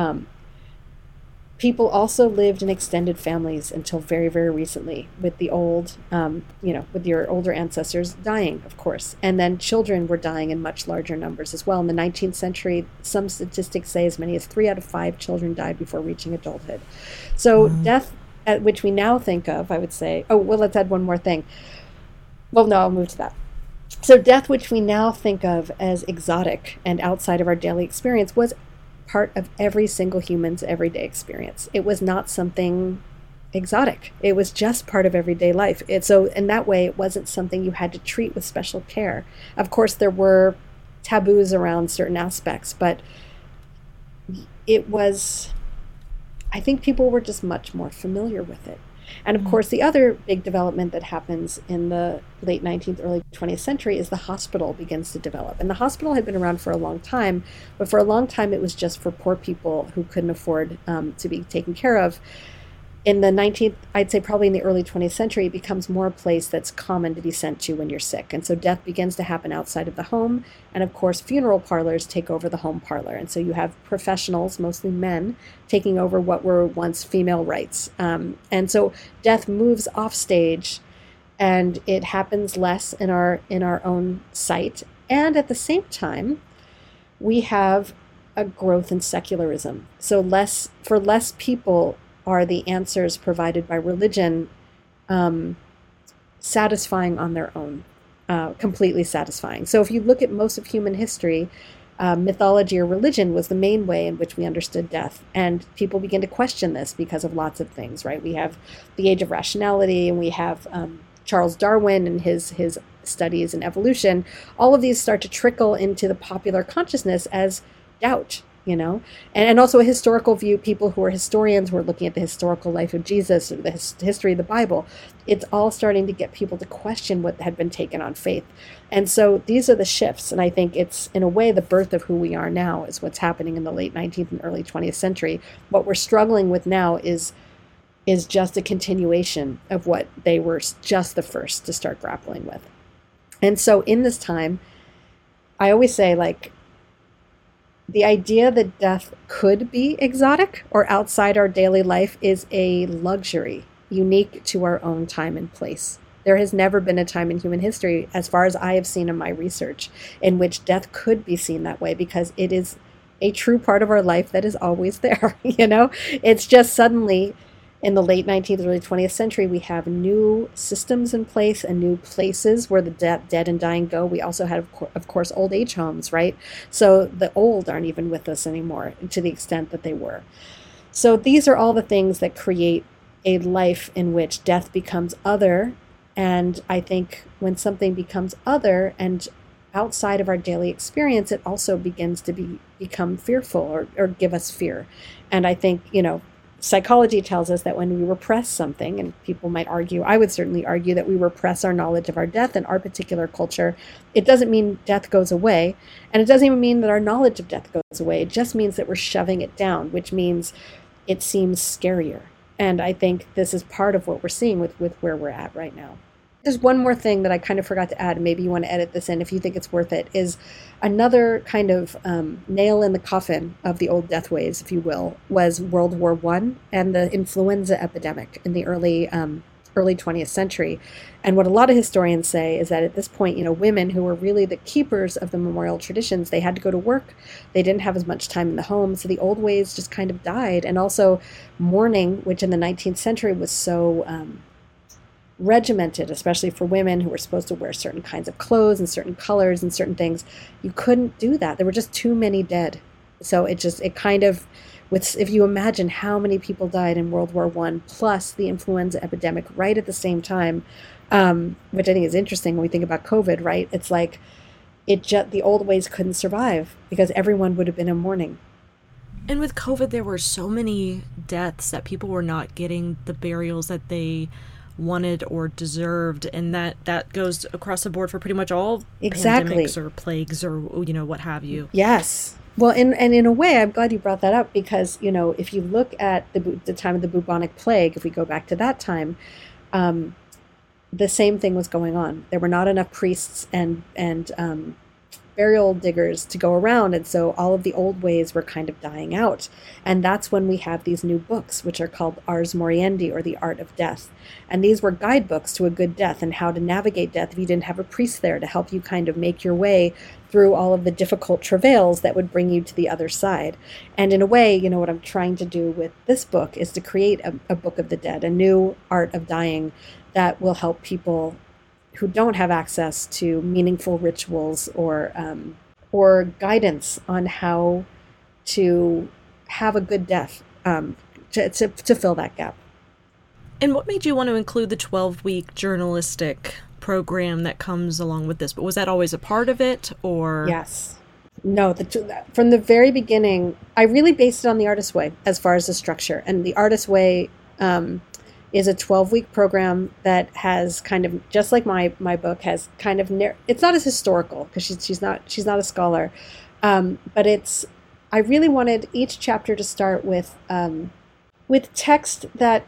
People also lived in extended families until very, very recently, with the old, with your older ancestors dying, of course. And then children were dying in much larger numbers as well. In the 19th century, some statistics say as many as 3 out of 5 children died before reaching adulthood. So death, at which we now think of, I would say, let's add one more thing. Well, no, I'll move to that. So death, which we now think of as exotic and outside of our daily experience, was part of every single human's everyday experience. It was not something exotic. It was just part of everyday life. So in that way, it wasn't something you had to treat with special care. Of course, there were taboos around certain aspects, but it was, I think people were just much more familiar with it. And of course, the other big development that happens in the late 19th, early 20th century is the hospital begins to develop. And the hospital had been around for a long time, but for a long time it was just for poor people who couldn't afford to be taken care of. In the 19th, I'd say probably in the early 20th century, it becomes more a place that's common to be sent to when you're sick. And so death begins to happen outside of the home. And of course, funeral parlors take over the home parlor. And so you have professionals, mostly men, taking over what were once female rights. And so death moves off stage, and it happens less in our own sight. And at the same time, we have a growth in secularism. So less people are the answers provided by religion satisfying on their own, completely satisfying. So if you look at most of human history, mythology or religion was the main way in which we understood death. And people begin to question this because of lots of things, right? We have the Age of Rationality, and we have Charles Darwin and his studies in evolution. All of these start to trickle into the popular consciousness as doubt, and also a historical view. People who are historians who are looking at the historical life of Jesus or the history of the Bible, it's all starting to get people to question what had been taken on faith. And so these are the shifts. And I think it's, in a way, the birth of who we are now is what's happening in the late 19th and early 20th century. What we're struggling with now is just a continuation of what they were just the first to start grappling with. And so in this time, I always say, the idea that death could be exotic or outside our daily life is a luxury unique to our own time and place. There has never been a time in human history, as far as I have seen in my research, in which death could be seen that way, because it is a true part of our life that is always there. It's just suddenly in the late 19th, early 20th century, we have new systems in place and new places where the dead and dying go. We also had, of course, old age homes, right? So the old aren't even with us anymore to the extent that they were. So these are all the things that create a life in which death becomes other. And I think when something becomes other and outside of our daily experience, it also begins to become fearful or give us fear. And I think, psychology tells us that when we repress something, and people might argue, I would certainly argue that we repress our knowledge of our death in our particular culture, it doesn't mean death goes away. And it doesn't even mean that our knowledge of death goes away. It just means that we're shoving it down, which means it seems scarier. And I think this is part of what we're seeing with where we're at right now. There's one more thing that I kind of forgot to add, and maybe you want to edit this in if you think it's worth it, is another kind of nail in the coffin of the old death ways, if you will, was World War I and the influenza epidemic in the early 20th century. And what a lot of historians say is that at this point, women who were really the keepers of the memorial traditions, they had to go to work. They didn't have as much time in the home. So the old ways just kind of died. And also mourning, which in the 19th century was so regimented, especially for women who were supposed to wear certain kinds of clothes and certain colors and certain things. You couldn't do that. There were just too many dead. So it kind of, if you imagine how many people died in World War I, plus the influenza epidemic right at the same time, which I think is interesting when we think about COVID, right? It's like the old ways couldn't survive because everyone would have been in mourning. And with COVID, there were so many deaths that people were not getting the burials that they wanted or deserved, and that goes across the board for pretty much all pandemics or plagues or what have you. Yes. Well, and in a way, I'm glad you brought that up because if you look at the time of the bubonic plague, if we go back to that time, the same thing was going on. There were not enough priests and burial diggers to go around, and so all of the old ways were kind of dying out. And that's when we have these new books, which are called Ars Moriendi, or the Art of Death. And these were guidebooks to a good death and how to navigate death if you didn't have a priest there to help you kind of make your way through all of the difficult travails that would bring you to the other side. And in a way, what I'm trying to do with this book is to create a book of the dead, a new art of dying that will help people who don't have access to meaningful rituals or guidance on how to have a good death, to fill that gap. And what made you want to include the 12-week journalistic program that comes along with this? But was that always a part of it, or? Yes. No, from the very beginning, I really based it on The Artist's Way as far as the structure. And The Artist's Way is a 12-week program that has kind of, just like my book, has kind of, it's not as historical because she's not a scholar, but I really wanted each chapter to start with text that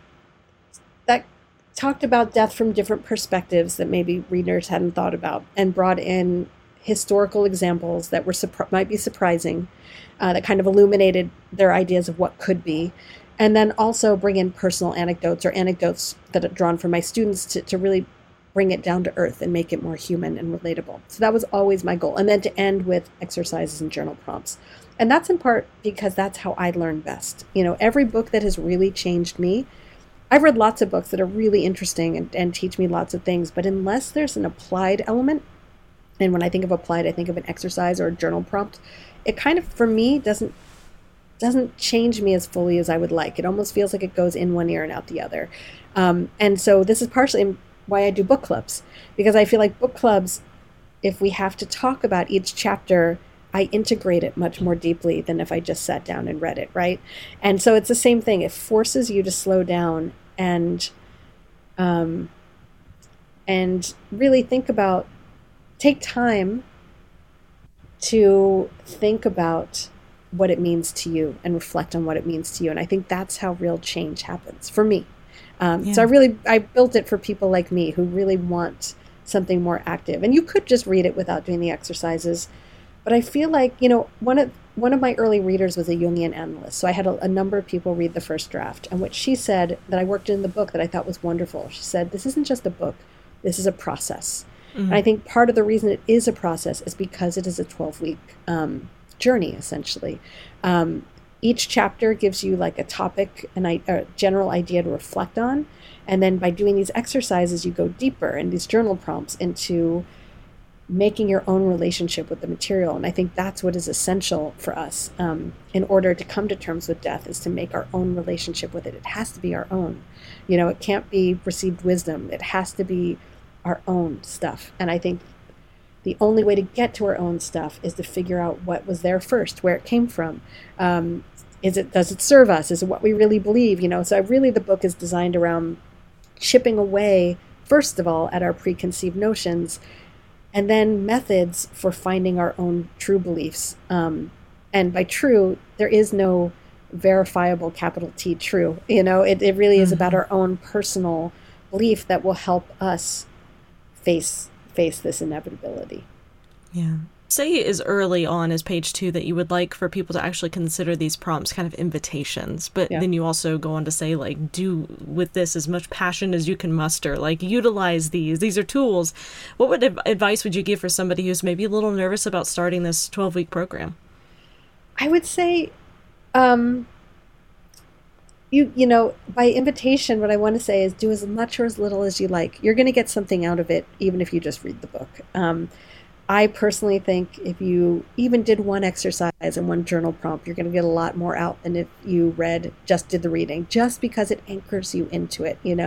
talked about death from different perspectives that maybe readers hadn't thought about, and brought in historical examples that might be surprising, that kind of illuminated their ideas of what could be. And then also bring in personal anecdotes or anecdotes that are drawn from my students to really bring it down to earth and make it more human and relatable. So that was always my goal. And then to end with exercises and journal prompts. And that's in part because that's how I learn best. Every book that has really changed me, I've read lots of books that are really interesting and teach me lots of things, but unless there's an applied element, and when I think of applied, I think of an exercise or a journal prompt, it kind of, for me, doesn't change me as fully as I would like. It almost feels like it goes in one ear and out the other. And so this is partially why I do book clubs, because I feel like book clubs, if we have to talk about each chapter, I integrate it much more deeply than if I just sat down and read it, right? And so it's the same thing. It forces you to slow down and really take time to think about what it means to you and reflect on what it means to you. And I think that's how real change happens for me. So I built it for people like me who really want something more active. And you could just read it without doing the exercises. But I feel like, one of my early readers was a Jungian analyst. So I had a number of people read the first draft. And what she said that I worked in the book that I thought was wonderful, she said, this isn't just a book, this is a process. Mm-hmm. And I think part of the reason it is a process is because it is a 12-week journey, essentially. Each chapter gives you like a topic and a general idea to reflect on. And then by doing these exercises, you go deeper and these journal prompts into making your own relationship with the material. And I think that's what is essential for us in order to come to terms with death, is to make our own relationship with it. It has to be our own. It can't be received wisdom. It has to be our own stuff. And I think the only way to get to our own stuff is to figure out what was there first, where it came from. Does it serve us? Is it what we really believe? So the book is designed around chipping away, first of all, at our preconceived notions, and then methods for finding our own true beliefs. And by true, there is no verifiable capital T true. It really is about our own personal belief that will help us face this inevitability. Yeah. Say as early on as page 2 that you would like for people to actually consider these prompts kind of invitations, but then you also go on to say, like, do with this as much passion as you can muster, like utilize these are tools. What advice would you give for somebody who's maybe a little nervous about starting this 12-week program? I would say, by invitation, what I want to say is do as much or as little as you like. You're going to get something out of it, even if you just read the book. I personally think if you even did one exercise and one journal prompt, you're going to get a lot more out than if you just did the reading, just because it anchors you into it, and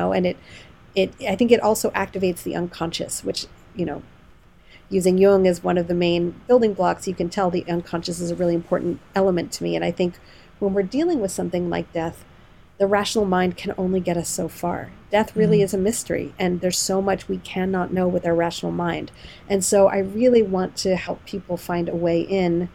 I think it also activates the unconscious, which, using Jung as one of the main building blocks, you can tell the unconscious is a really important element to me. And I think when we're dealing with something like death, the rational mind can only get us so far. Death really is a mystery, and there's so much we cannot know with our rational mind. And so I really want to help people find a way in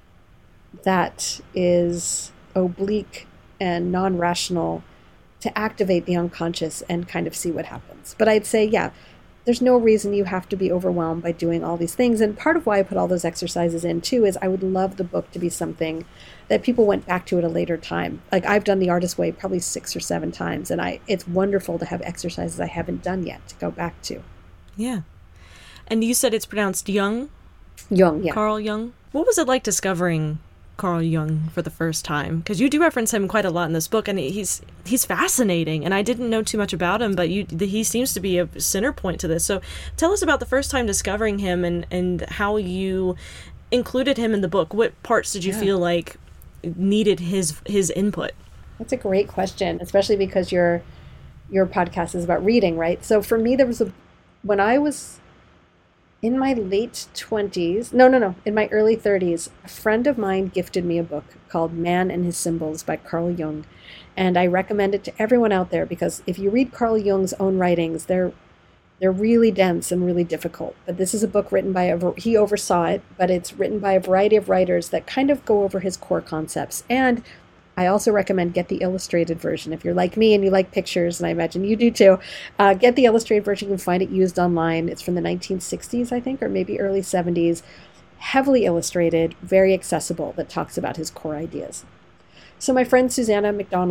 that is oblique and non-rational to activate the unconscious and kind of see what happens. But I'd say, there's no reason you have to be overwhelmed by doing all these things. And part of why I put all those exercises in too is I would love the book to be something that people went back to at a later time. Like I've done The Artist's Way probably 6 or 7 times, and it's wonderful to have exercises I haven't done yet to go back to. Yeah. And you said it's pronounced Jung? Jung, yeah. Carl Jung. What was it like discovering Carl Jung for the first time? Because you do reference him quite a lot in this book, and he's fascinating, and I didn't know too much about him, but he seems to be a center point to this. So tell us about the first time discovering him and how you included him in the book. What parts did you feel like needed his input? That's a great question, especially because your podcast is about reading, right? So for me, when I was in my late 20s, in my early 30s, a friend of mine gifted me a book called Man and His Symbols by Carl Jung. And I recommend it to everyone out there because if you read Carl Jung's own writings, they're really dense and really difficult. But this is a book written by he oversaw it, but it's written by a variety of writers that kind of go over his core concepts. And I also recommend get the illustrated version. If you're like me and you like pictures, and I imagine you do too, get the illustrated version. You can find it used online. It's from the 1960s, I think, or maybe early 70s. Heavily illustrated, very accessible, that talks about his core ideas. So my friend Susanna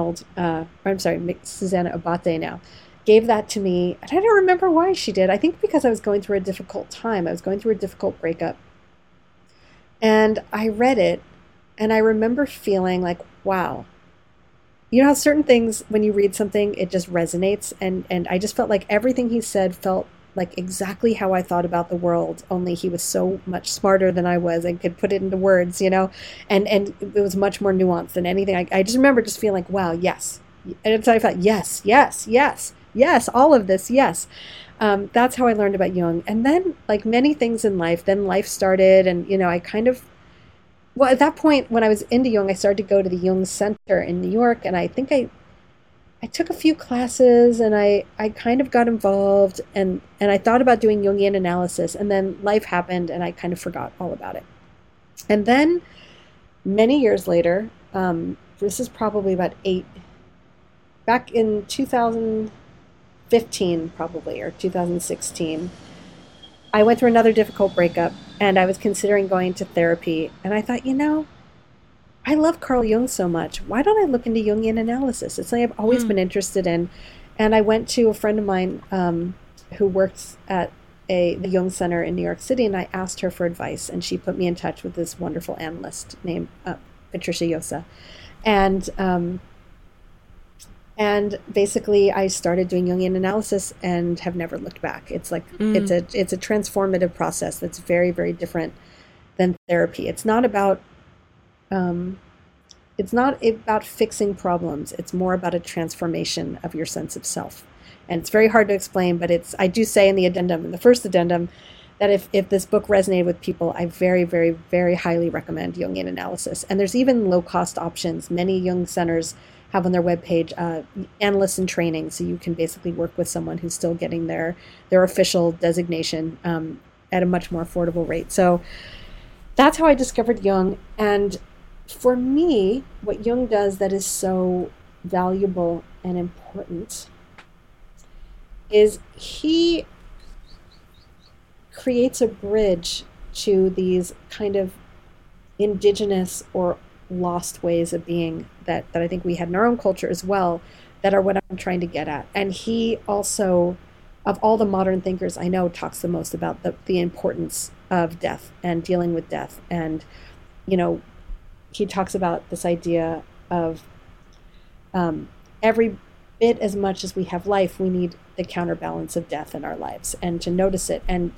Susanna Abate now, gave that to me. And I don't remember why she did. I think because I was going through a difficult time. I was going through a difficult breakup. And I read it, and I remember feeling like, wow. You know how certain things, when you read something, it just resonates? And I just felt like everything he said felt like exactly how I thought about the world, only he was so much smarter than I was and could put it into words, and it was much more nuanced than anything. I just remember just feeling like, wow, yes. And so I thought, yes, all of this, yes. That's how I learned about Jung. And then, like many things in life, then life started, and, I kind of, well, at that point, when I was into Jung, I started to go to the Jung Center in New York, and I think I took a few classes, and I kind of got involved, and I thought about doing Jungian analysis, and then life happened, and I kind of forgot all about it. And then, many years later, this is probably about back in 2015 probably, or 2016, I went through another difficult breakup, and I was considering going to therapy, and I thought, I love Carl Jung so much. Why don't I look into Jungian analysis? It's something I've always been interested in. And I went to a friend of mine who works the Jung Center in New York City, and I asked her for advice, and she put me in touch with this wonderful analyst named Patricia Yosa, and basically I started doing Jungian analysis and have never looked back. It's like it's a transformative process that's very, very different than therapy. It's not about fixing problems. It's more about a transformation of your sense of self. And it's very hard to explain, but I do say in the addendum, in the first addendum, that if this book resonated with people, I very, very, very highly recommend Jungian analysis. And there's even low-cost options. Many Jung centers have on their webpage analysts in training, so you can basically work with someone who's still getting their official designation at a much more affordable rate. So that's how I discovered Jung. And for me, what Jung does that is so valuable and important is he creates a bridge to these kind of indigenous or lost ways of being that I think we had in our own culture as well, that are what I'm trying to get at. And he also, of all the modern thinkers I know, talks the most about the importance of death and dealing with death. And, he talks about this idea of every bit as much as we have life, we need the counterbalance of death in our lives and to notice it. And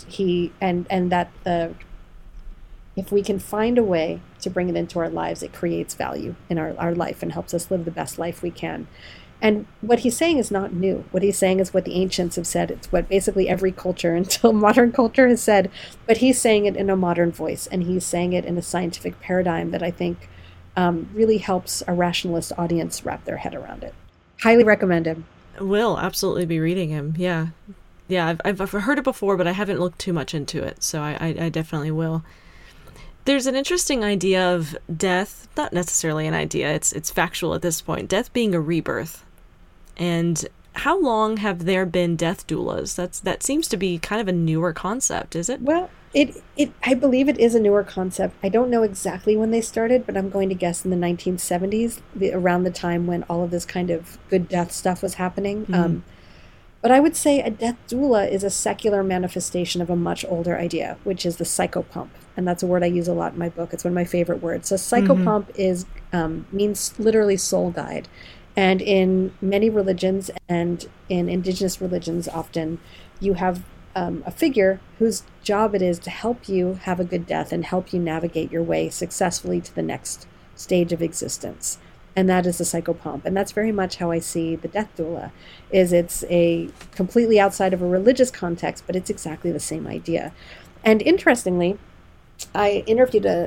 if we can find a way to bring it into our lives, it creates value in our life and helps us live the best life we can. And what he's saying is not new. What he's saying is what the ancients have said. It's what basically every culture until modern culture has said. But he's saying it in a modern voice, and he's saying it in a scientific paradigm that I think really helps a rationalist audience wrap their head around it. Highly recommend him. Will absolutely be reading him. Yeah. I've heard it before, but I haven't looked too much into it, so I definitely will. There's an interesting idea of death, not necessarily an idea, it's factual at this point, death being a rebirth. And how long have there been death doulas? That seems to be kind of a newer concept, is it? Well, I believe it is a newer concept. I don't know exactly when they started, but I'm going to guess in the 1970s, around the time when all of this kind of good death stuff was happening. Mm-hmm. But I would say a death doula is a secular manifestation of a much older idea, which is the psychopomp. And that's a word I use a lot in my book. It's one of my favorite words. So psychopomp means literally soul guide. And in many religions and in indigenous religions, often you have a figure whose job it is to help you have a good death and help you navigate your way successfully to the next stage of existence. And that is the psychopomp. And that's very much how I see the death doula. It's a completely outside of a religious context, but it's exactly the same idea. And interestingly, I interviewed a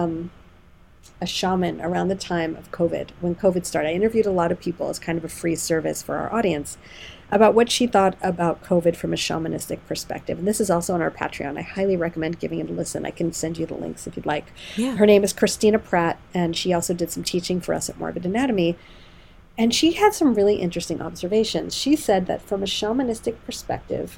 shaman around the time of COVID. When COVID started, I interviewed a lot of people as kind of a free service for our audience about what she thought about COVID from a shamanistic perspective. And this is also on our Patreon. I highly recommend giving it a listen. I can send you the links if you'd like. Yeah. Her name is Christina Pratt, and she also did some teaching for us at Morbid Anatomy. And she had some really interesting observations. She said that from a shamanistic perspective,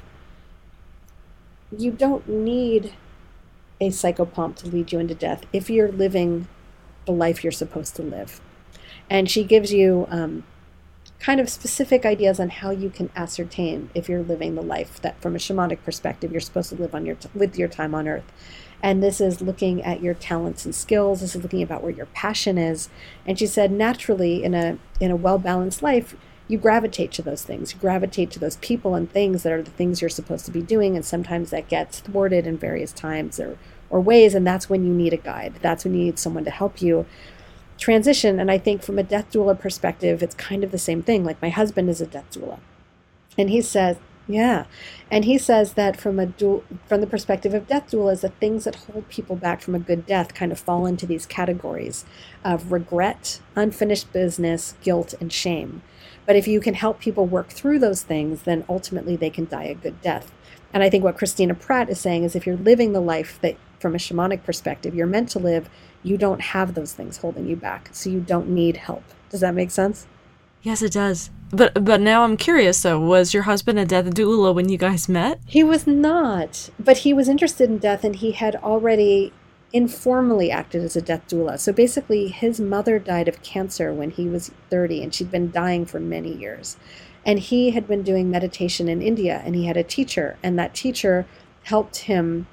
you don't need a psychopomp to lead you into death if you're living the life you're supposed to live. And she gives you kind of specific ideas on how you can ascertain if you're living the life that from a shamanic perspective you're supposed to live on with your time on earth. And this is looking at your talents and skills. This is looking about where your passion is. And she said naturally in a well-balanced life, you gravitate to those things. You gravitate to those people and things that are the things you're supposed to be doing. And sometimes that gets thwarted in various times or ways. And that's when you need a guide. That's when you need someone to help you transition. And I think from a death doula perspective, it's kind of the same thing. Like my husband is a death doula. And he says, yeah. And he says that from the perspective of death doulas, the things that hold people back from a good death kind of fall into these categories of regret, unfinished business, guilt, and shame. But if you can help people work through those things, then ultimately they can die a good death. And I think what Christina Pratt is saying is if you're living the life that from a shamanic perspective you're meant to live, you don't have those things holding you back. So you don't need help. Does that make sense? Yes, it does. But now I'm curious, though. Was your husband a death doula when you guys met? He was not. But he was interested in death, and he had already informally acted as a death doula. So basically, his mother died of cancer when he was 30, and she'd been dying for many years. And he had been doing meditation in India, and he had a teacher, and that teacher helped him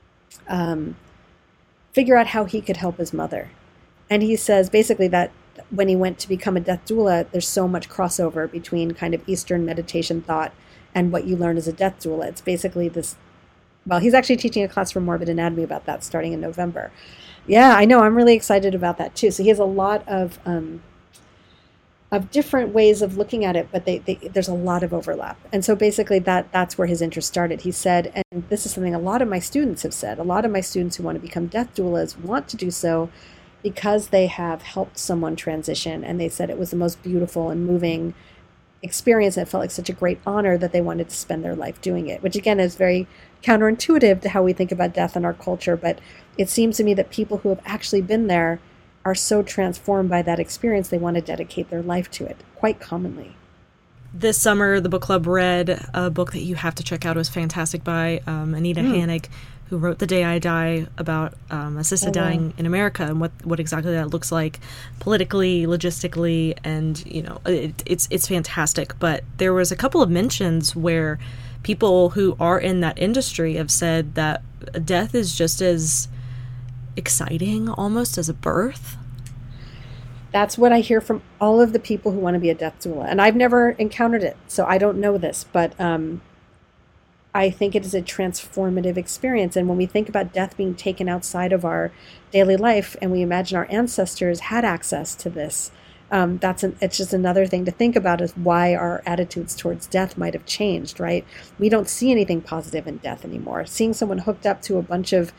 figure out how he could help his mother. And he says basically that when he went to become a death doula, there's so much crossover between kind of Eastern meditation thought and what you learn as a death doula. It's basically this, well, he's actually teaching a class for Morbid Anatomy about that starting in November. Yeah, I know. I'm really excited about that too. So he has a lot of different ways of looking at it, but there's a lot of overlap. And so basically that's where his interest started. He said, and this is something a lot of my students have said, a lot of my students who want to become death doulas want to do so because they have helped someone transition. And they said it was the most beautiful and moving experience. And it felt like such a great honor that they wanted to spend their life doing it, which again is very counterintuitive to how we think about death in our culture. But it seems to me that people who have actually been there are so transformed by that experience, they want to dedicate their life to it, quite commonly. This summer, the book club read a book that you have to check out. It was fantastic by Anita Hanig, who wrote The Day I Die, about assisted dying in America and what exactly that looks like politically, logistically, and it's fantastic. But there was a couple of mentions where people who are in that industry have said that death is just as exciting almost as a birth. That's what I hear from all of the people who want to be a death doula. And I've never encountered it, so I don't know this, but I think it is a transformative experience. And when we think about death being taken outside of our daily life, and we imagine our ancestors had access to this, it's just another thing to think about, is why our attitudes towards death might have changed, right? We don't see anything positive in death anymore. Seeing someone hooked up to a bunch of,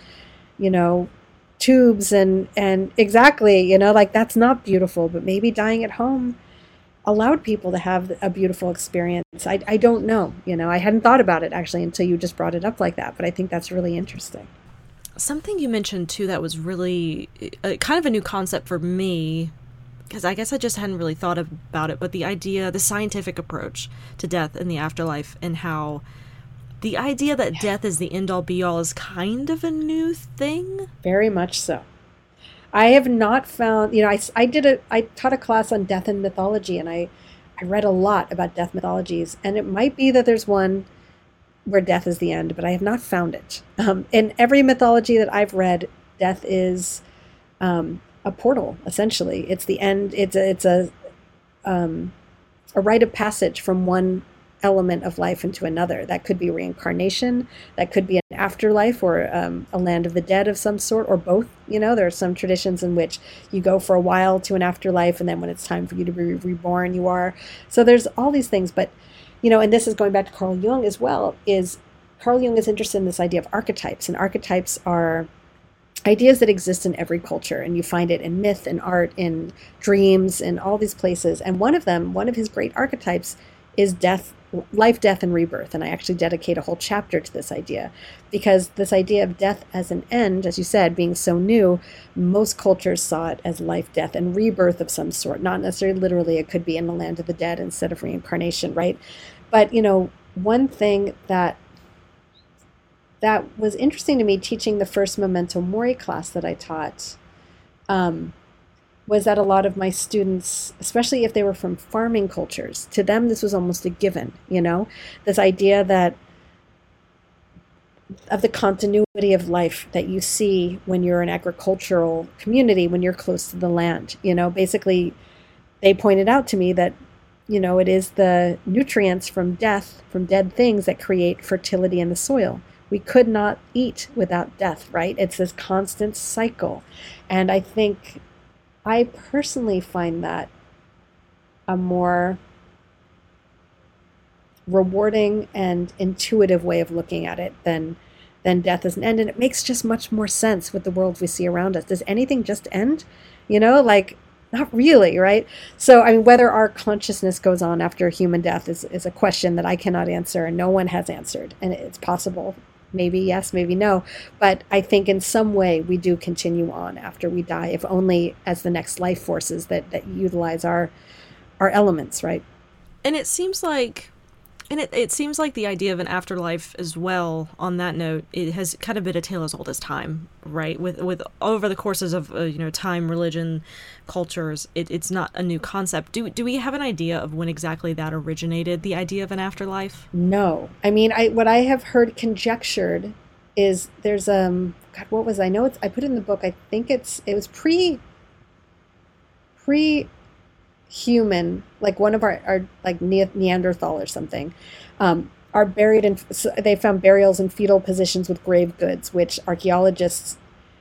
tubes and exactly, like that's not beautiful, but maybe dying at home allowed people to have a beautiful experience. I don't know, I hadn't thought about it actually until you just brought it up like that, but I think that's really interesting. Something you mentioned too that was really kind of a new concept for me, because I guess I just hadn't really thought about it, but the scientific approach to death and the afterlife, and how the idea that death is the end-all be-all is kind of a new thing. Very much so. I have not found, I taught a class on death and mythology, and I read a lot about death mythologies, and it might be that there's one where death is the end, but I have not found it. In every mythology that I've read, death is a portal, essentially. It's the end. It's a rite of passage from one element of life into another. That could be reincarnation, that could be an afterlife, or a land of the dead of some sort, or both. There are some traditions in which you go for a while to an afterlife, and then when it's time for you to be reborn, you are. So there's all these things, but and this is going back to Carl Jung as well, is Carl Jung is interested in this idea of archetypes, and archetypes are ideas that exist in every culture, and you find it in myth and art, in dreams, in all these places. And one of his great archetypes is death, life, death, and rebirth. And I actually dedicate a whole chapter to this idea, because this idea of death as an end, as you said, being so new, most cultures saw it as life, death, and rebirth of some sort. Not necessarily literally, it could be in the land of the dead instead of reincarnation, right? But, one thing that was interesting to me teaching the first Memento Mori class that I taught, was that a lot of my students, especially if they were from farming cultures, to them this was almost a given, this idea that of the continuity of life that you see when you're an agricultural community, when you're close to the land. Basically, they pointed out to me that, it is the nutrients from death, from dead things, that create fertility in the soil. We could not eat without death, right? It's this constant cycle. And I personally find that a more rewarding and intuitive way of looking at it than death as an end. And it makes just much more sense with the world we see around us. Does anything just end? Not really, right? So, whether our consciousness goes on after human death is a question that I cannot answer, and no one has answered. And it's possible. Maybe yes, maybe no. But I think in some way we do continue on after we die, if only as the next life forces that utilize our elements, right? And it seems like the idea of an afterlife as well, on that note, it has kind of been a tale as old as time, right? With over the courses of time, religion, cultures, it's not a new concept. Do we have an idea of when exactly that originated, the idea of an afterlife? No. What I have heard conjectured is there's God, what was, I know it's, I put it in the book. I think it was pre human, like one of our like Neanderthal or something, are buried in. So they found burials in fetal positions with grave goods, which archaeologists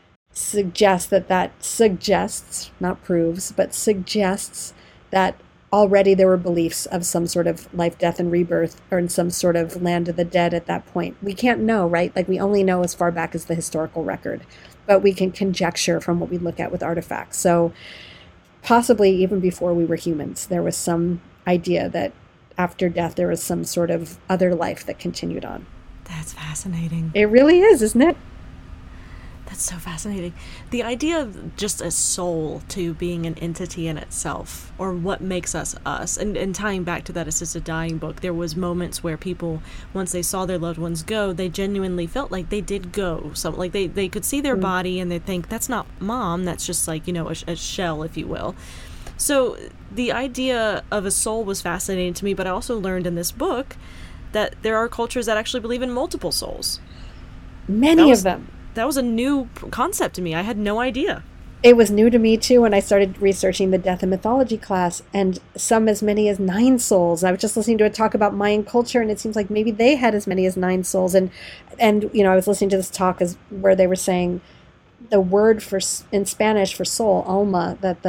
suggest that suggests, not proves, but suggests that already there were beliefs of some sort of life, death, and rebirth, or in some sort of land of the dead at that point. We can't know, right? Like, we only know as far back as the historical record, but we can conjecture from what we look at with artifacts. So possibly even before we were humans, there was some idea that after death there was some sort of other life that continued on. That's fascinating. It really is, isn't it? That's so fascinating. The idea of just a soul to being an entity in itself, or what makes us us, and tying back to that assisted dying book, there was moments where people, once they saw their loved ones go, they genuinely felt like they did go. So, like, they could see their body and they think, that's not mom, that's just like, you know, a shell, if you will. So the idea of a soul was fascinating to me, but I also learned in this book that there are cultures that actually believe in multiple souls. Many of them. That was a new concept to me. I had no idea. It was new to me too when I started researching the death and mythology class, and some as many as 9 souls. I was just listening to a talk about Mayan culture, and it seems like maybe they had as many as 9 souls. And you know, I was listening to this talk where they were saying the word for in Spanish for soul, alma, that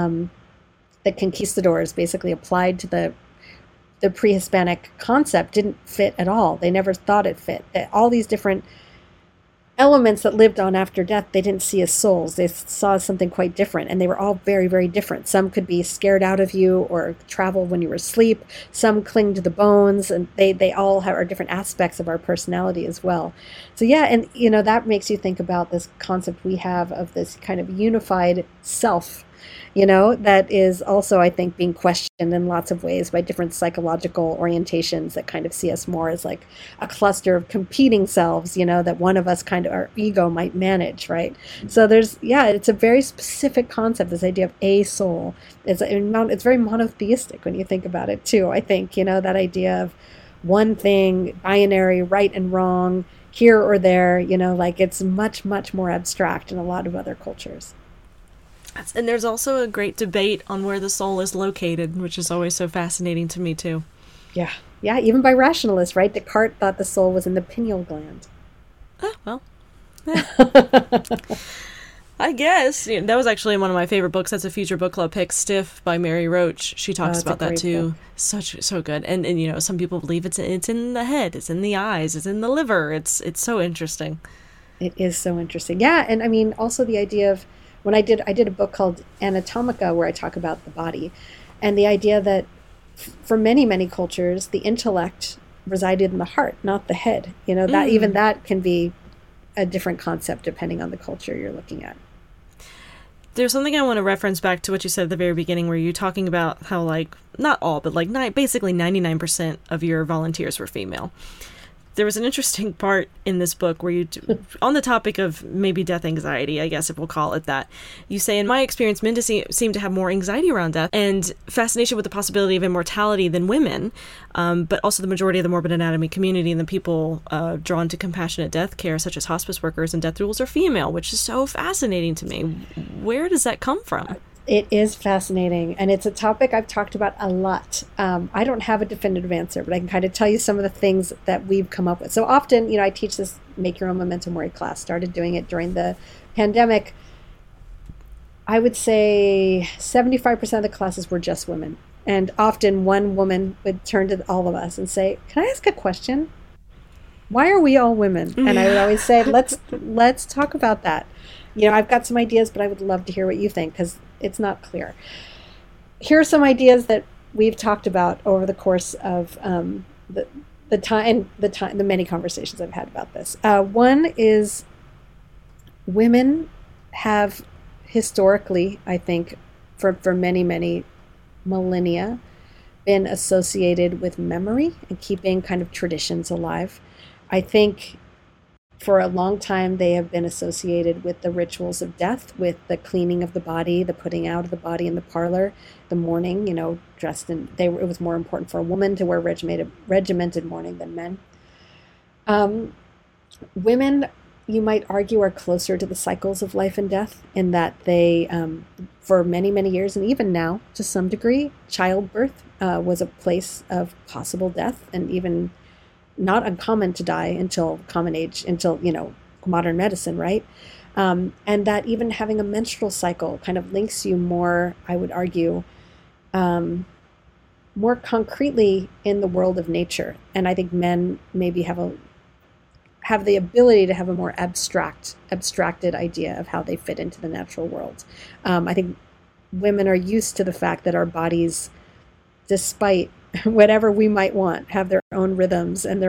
the conquistadors basically applied to the pre-Hispanic concept didn't fit at all. They never thought it fit. All these different elements that lived on after death, they didn't see as souls. They saw something quite different, and they were all very, very different. Some could be scared out of you or travel when you were asleep. Some cling to the bones, and they all are different aspects of our personality as well. So yeah, and you know, that makes you think about this concept we have of this kind of unified self, you know, that is also, I think, being questioned in lots of ways by different psychological orientations that kind of see us more as like a cluster of competing selves, you know, that one of us kind of, our ego might manage, right? So it's a very specific concept, this idea of a soul. It's very monotheistic when you think about it too, I think, you know, that idea of one thing, binary, right and wrong, here or there, you know, like it's much, much more abstract in a lot of other cultures. And there's also a great debate on where the soul is located, which is always so fascinating to me, too. Yeah. Yeah, even by rationalists, right? Descartes thought the soul was in the pineal gland. Oh, well. Yeah. I guess. You know, that was actually one of my favorite books. That's a future book club pick, Stiff by Mary Roach. She talks about that, too. Book. So good. And, you know, some people believe it's in the head, it's in the eyes, it's in the liver. It's so interesting. It is so interesting. Yeah, and I mean, also the idea of, when I did a book called Anatomica where I talk about the body, and the idea that for many, many cultures, the intellect resided in the heart, not the head. You know, that even that can be a different concept depending on the culture you're looking at. There's something I want to reference back to what you said at the very beginning, where you're talking about how, like, not all, but like basically 99% of your volunteers were female. There was an interesting part in this book where you, on the topic of maybe death anxiety, I guess if we'll call it that, you say, in my experience, men seem to have more anxiety around death and fascination with the possibility of immortality than women, but also the majority of the morbid anatomy community and the people drawn to compassionate death care, such as hospice workers and death duels, are female, which is so fascinating to me. Where does that come from? It is fascinating, and it's a topic I've talked about a lot. I don't have a definitive answer, but I can kind of tell you some of the things that we've come up with. So often, you know, I teach this Make Your Own Memento Mori class, started doing it during the pandemic. I would say 75% of the classes were just women. And often one woman would turn to all of us and say, "Can I ask a question? Why are we all women?" And I would always say, let's talk about that. You know, I've got some ideas, but I would love to hear what you think, because it's not clear. Here are some ideas that we've talked about over the course of the many conversations I've had about this. One is, women have historically, I think, for many, many millennia, been associated with memory and keeping kind of traditions alive. I think for a long time, they have been associated with the rituals of death, with the cleaning of the body, the putting out of the body in the parlor, the mourning, you know, dressed in, it was more important for a woman to wear regimented mourning than men. Women, you might argue, are closer to the cycles of life and death in that they, for many, many years, and even now to some degree, childbirth was a place of possible death and even not uncommon to die until common age, until, modern medicine, right? And that even having a menstrual cycle kind of links you more, I would argue, more concretely in the world of nature. And I think men maybe have the ability to have a more abstracted idea of how they fit into the natural world. I think women are used to the fact that our bodies, despite whatever we might want, have their own rhythms and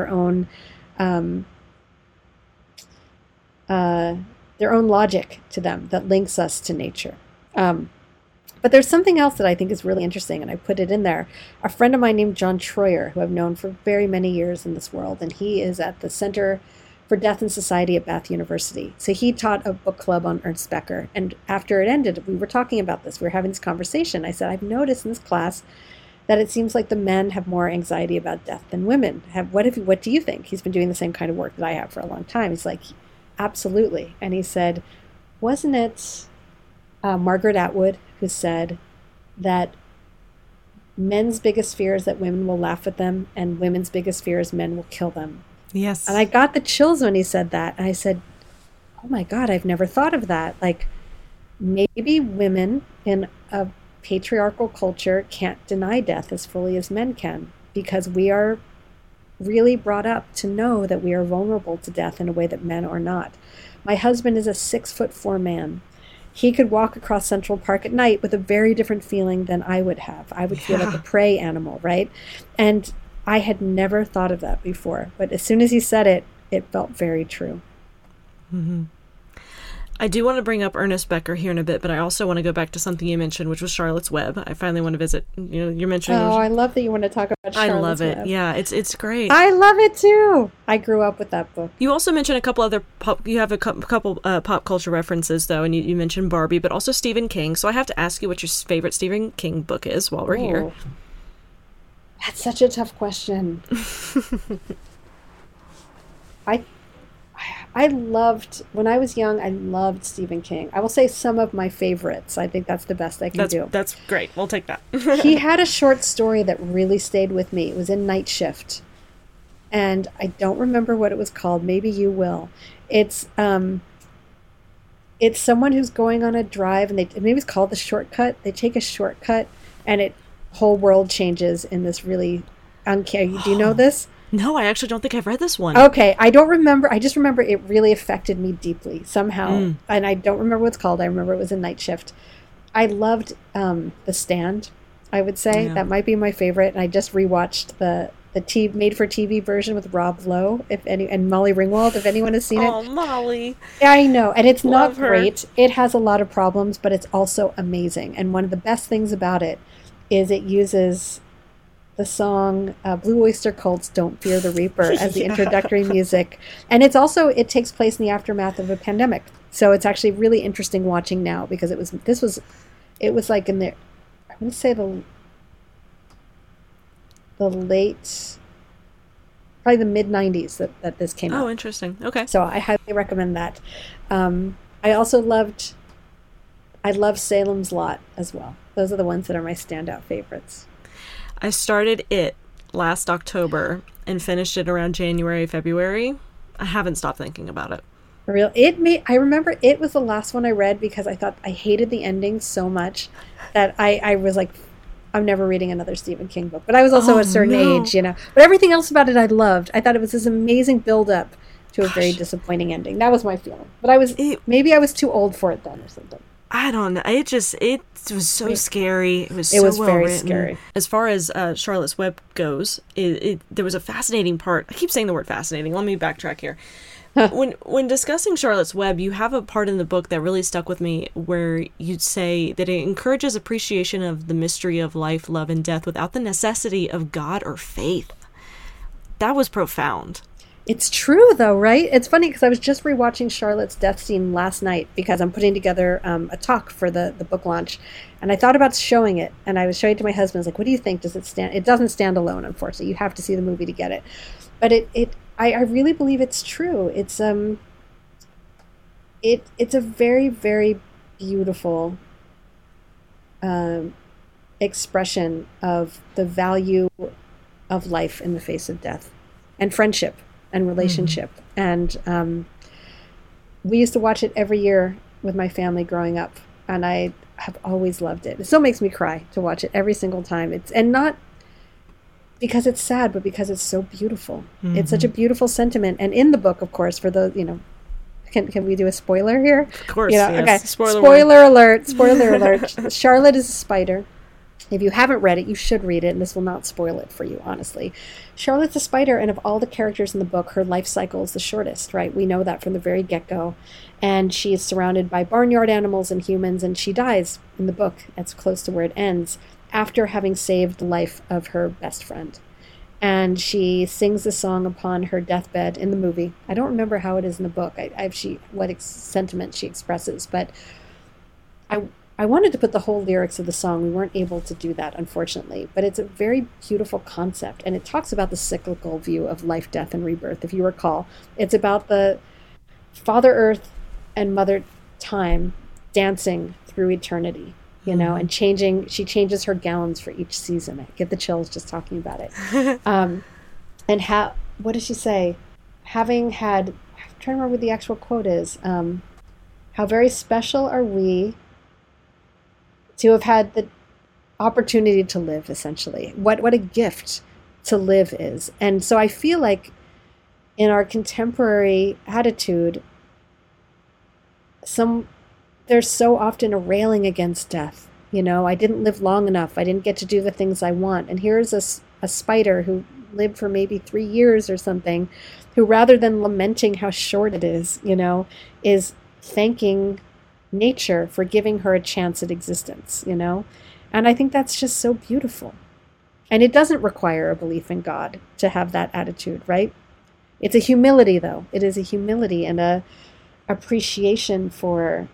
their own logic to them that links us to nature. But there's something else that I think is really interesting, and I put it in there. A friend of mine named John Troyer, who I've known for very many years in this world, and he is at the Center for Death and Society at Bath University. So he taught a book club on Ernst Becker, and after it ended, we were talking about this. We were having this conversation. I said, I've noticed in this class that it seems like the men have more anxiety about death than women have. What do you think? He's been doing the same kind of work that I have for a long time. He's like, absolutely. And he said, wasn't it Margaret Atwood who said that men's biggest fear is that women will laugh at them and women's biggest fear is men will kill them? Yes. And I got the chills when he said that. And I said, oh my God, I've never thought of that. Like, maybe women in a patriarchal culture can't deny death as fully as men can, because we are really brought up to know that we are vulnerable to death in a way that men are not. My husband is a 6'4" man. He could walk across Central Park at night with a very different feeling than I would have. I would feel like a prey animal, right? And I had never thought of that before. But as soon as he said it, it felt very true. Mm-hmm. I do want to bring up Ernest Becker here in a bit, but I also want to go back to something you mentioned, which was Charlotte's Web. I finally want to visit. You're mentioning. Oh, I love that you want to talk about Charlotte's Web. I love it. Yeah, it's great. I love it too. I grew up with that book. You also mentioned a couple other you have a couple pop culture references though, and you mentioned Barbie, but also Stephen King. So I have to ask you what your favorite Stephen King book is while we're here. That's such a tough question. I loved, when I was young, I loved Stephen King. I will say some of my favorites. I think that's the best I can do. That's great. We'll take that. He had a short story that really stayed with me. It was in Night Shift. And I don't remember what it was called. Maybe you will. It's someone who's going on a drive, and maybe it's called The Shortcut. They take a shortcut, and whole world changes in this really uncanny. Do you know this? No, I actually don't think I've read this one. Okay, I don't remember. I just remember it really affected me deeply somehow. And I don't remember what it's called. I remember it was in Night Shift. I loved The Stand, I would say. Yeah. That might be my favorite. And I just rewatched the made-for-TV version with Rob Lowe and Molly Ringwald, if anyone has seen it. Oh, Molly. Yeah, I know. And it's Love not great. Her. It has a lot of problems, but it's also amazing. And one of the best things about it is it uses the song Blue Oyster Cult's Don't Fear the Reaper as the introductory music. And it takes place in the aftermath of a pandemic. So it's actually really interesting watching now, because it was like in the, I want to say the late, probably the mid-90s that this came out. Oh, interesting. Okay. So I highly recommend that. I also loved Salem's Lot as well. Those are the ones that are my standout favorites. I started it last October and finished it around January, February. I haven't stopped thinking about it. I remember it was the last one I read because I thought I hated the ending so much that I was like, I'm never reading another Stephen King book. But I was also a certain age, But everything else about it I loved. I thought it was this amazing build-up to a very disappointing ending. That was my feeling. But maybe I was too old for it then or something. I don't know. It was so scary. It was well very written. Scary. As far as Charlotte's Web goes, there was a fascinating part. I keep saying the word fascinating. Let me backtrack here. When discussing Charlotte's Web, you have a part in the book that really stuck with me where you'd say that it encourages appreciation of the mystery of life, love, and death without the necessity of God or faith. That was profound. It's true, though, right? It's funny because I was just rewatching Charlotte's death scene last night because I'm putting together a talk for the book launch. And I thought about showing it. And I was showing it to my husband. I was like, what do you think? Does it stand? It doesn't stand alone, unfortunately. You have to see the movie to get it. But I really believe it's true. It's a very, very beautiful um, expression of the value of life in the face of death, and friendship and Mm-hmm. relationship. And we used to watch it every year with my family growing up, and I have always loved it. It still makes me cry to watch it every single time. It's and not because it's sad, but because it's so beautiful. It's such Mm-hmm. a beautiful sentiment. And in the book, of course, for the can we do a spoiler here? Of course, Okay. yes. Spoiler warning. Spoiler alert. Spoiler alert. Charlotte is a spider. If you haven't read it, you should read it, and this will not spoil it for you, honestly. Charlotte's a spider, and of all the characters in the book, her life cycle is the shortest, right? We know that from the very get go. And she is surrounded by barnyard animals and humans, and she dies in the book. That's close to where it ends, after having saved the life of her best friend. And she sings the song upon her deathbed in the movie. I don't remember how it is in the book. Sentiment she expresses, but I I wanted to put the whole lyrics of the song. We weren't able to do that, unfortunately. But it's a very beautiful concept, and it talks about the cyclical view of life, death, and rebirth. If you recall, it's about the Father Earth and Mother Time dancing through eternity, Mm-hmm. and changing. She changes her gowns for each season. I get the chills just talking about it. Um, and what does she say? Having had, I'm trying to remember what the actual quote is. How very special are we to have had the opportunity to live, essentially. What a gift to live is. And so I feel like in our contemporary attitude, some there's so often a railing against death. I didn't live long enough. I didn't get to do the things I want. And here's a spider who lived for maybe 3 years or something, who rather than lamenting how short it is thanking nature for giving her a chance at existence. And I think that's just so beautiful. And it doesn't require a belief in God to have that attitude, right? It's a humility, though. It is a humility and a appreciation for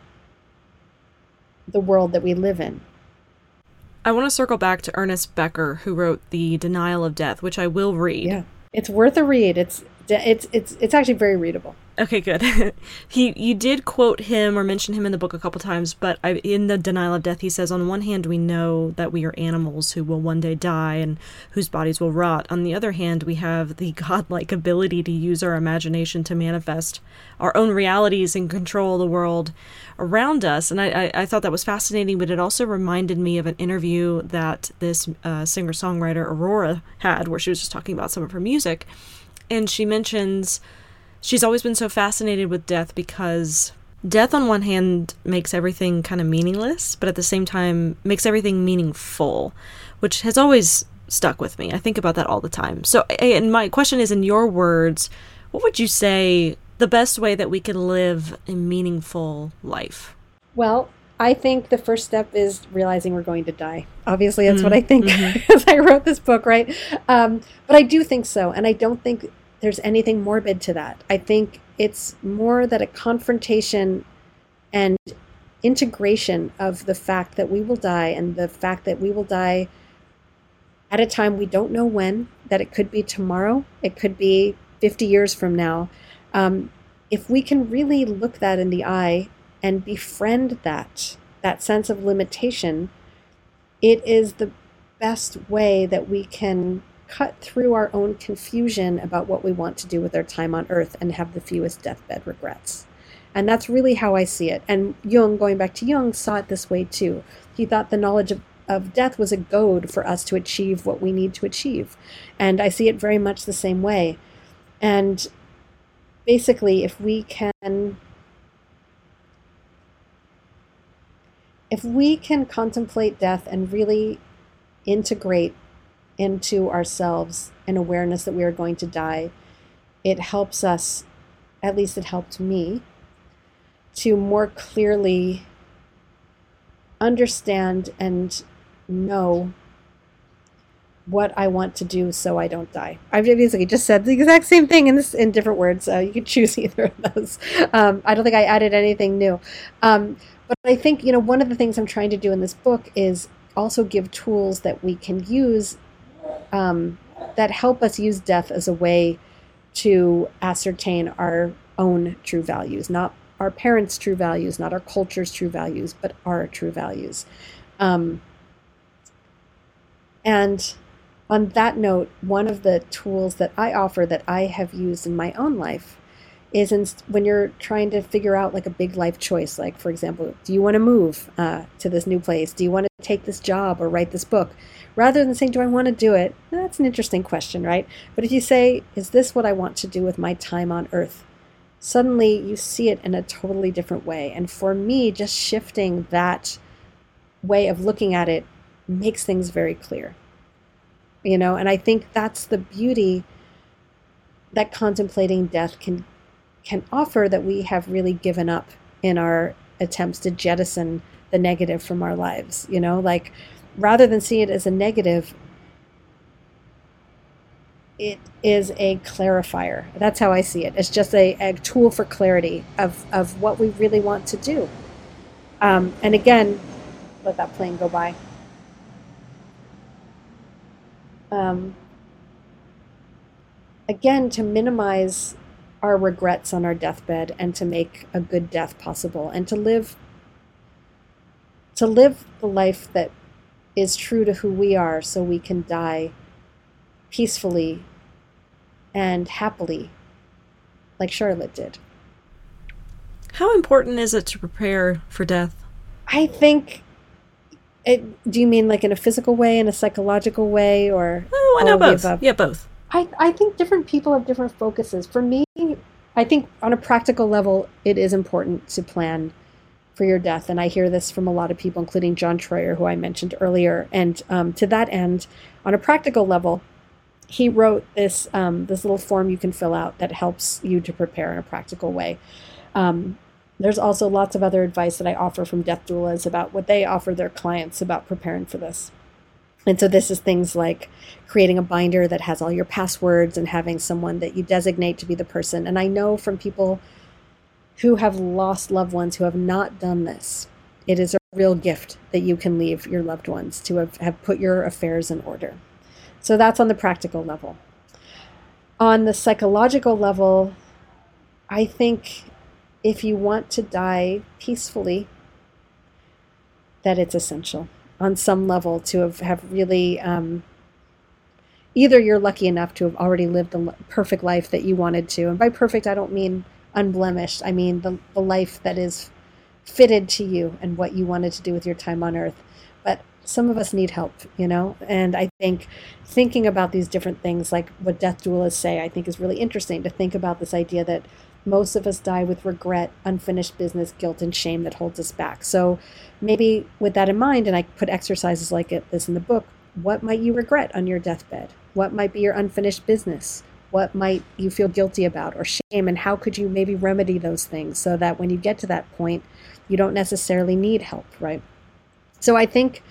the world that we live in. I want to circle back to Ernest Becker, who wrote The Denial of Death, which I will read. Yeah, it's worth a read. It's actually very readable. Okay, good. You did quote him or mention him in the book a couple times, but in The Denial of Death, he says, on one hand, we know that we are animals who will one day die and whose bodies will rot. On the other hand, we have the godlike ability to use our imagination to manifest our own realities and control the world around us. And I thought that was fascinating, but it also reminded me of an interview that this singer-songwriter Aurora had, where she was just talking about some of her music. And she mentions she's always been so fascinated with death because death on one hand makes everything kind of meaningless, but at the same time makes everything meaningful, which has always stuck with me. I think about that all the time. So, and my question is, in your words, what would you say the best way that we can live a meaningful life? Well, I think the first step is realizing we're going to die. Obviously, that's what I think Mm-hmm. as I wrote this book, right? But I do think so. And I don't think there's anything morbid to that. I think it's more that a confrontation and integration of the fact that we will die, and the fact that we will die at a time we don't know when, that it could be tomorrow, it could be 50 years from now. Um, if we can really look that in the eye and befriend that sense of limitation, it is the best way that we can cut through our own confusion about what we want to do with our time on earth and have the fewest deathbed regrets. And that's really how I see it. And Jung, going back to Jung, saw it this way too. He thought the knowledge of death was a goad for us to achieve what we need to achieve. And I see it very much the same way. And basically, if we can contemplate death and really integrate into ourselves an awareness that we are going to die, it helps us, at least it helped me, to more clearly understand and know what I want to do so I don't die. I've basically just said the exact same thing in different words. You could choose either of those. I don't think I added anything new. But I think, one of the things I'm trying to do in this book is also give tools that we can use that help us use death as a way to ascertain our own true values, not our parents' true values, not our culture's true values, but our true values. And on that note, one of the tools that I offer that I have used in my own life is when you're trying to figure out like a big life choice, like for example, do you want to move to this new place? Do you want to take this job or write this book? Rather than saying, do I want to do it? That's an interesting question, right? But if you say, is this what I want to do with my time on earth? Suddenly you see it in a totally different way. And for me, just shifting that way of looking at it makes things very clear. And I think that's the beauty that contemplating death can offer, that we have really given up in our attempts to jettison the negative from our lives. Like rather than seeing it as a negative, it is a clarifier. That's how I see it. It's just a tool for clarity of what we really want to do. And again, let that plane go by. Again, to minimize our regrets on our deathbed and to make a good death possible, and to live the life that is true to who we are, so we can die peacefully and happily like Charlotte did. How important is it to prepare for death? I think do you mean like in a physical way, in a psychological way, or I know both. Yeah, both. I think different people have different focuses. For me, I think on a practical level, it is important to plan for your death. And I hear this from a lot of people, including John Troyer, who I mentioned earlier. And to that end, on a practical level, he wrote this little form you can fill out that helps you to prepare in a practical way. There's also lots of other advice that I offer from death doulas about what they offer their clients about preparing for this. And so this is things like creating a binder that has all your passwords and having someone that you designate to be the person. And I know from people who have lost loved ones who have not done this, it is a real gift that you can leave your loved ones, to have put your affairs in order. So that's on the practical level. On the psychological level, I think if you want to die peacefully, that it's essential on some level to have really, either you're lucky enough to have already lived the perfect life that you wanted to. And by perfect, I don't mean unblemished. I mean the life that is fitted to you and what you wanted to do with your time on earth. But some of us need help, and I think thinking about these different things, like what death doulas say, I think is really interesting, to think about this idea that most of us die with regret, unfinished business, guilt, and shame that holds us back. So maybe with that in mind, and I put exercises like this in the book, what might you regret on your deathbed? What might be your unfinished business? What might you feel guilty about or shame? And how could you maybe remedy those things so that when you get to that point, you don't necessarily need help, right? So I think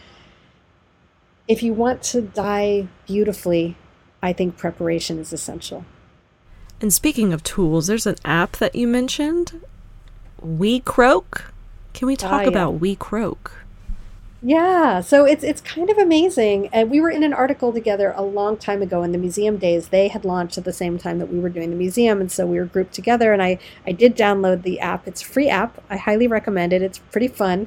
if you want to die beautifully, I think preparation is essential. And speaking of tools, there's an app that you mentioned, WeCroak. Can we talk about WeCroak? Yeah, so it's kind of amazing. And we were in an article together a long time ago in the museum days. They had launched at the same time that we were doing the museum, and so we were grouped together, and I did download the app. It's a free app. I highly recommend it. It's pretty fun.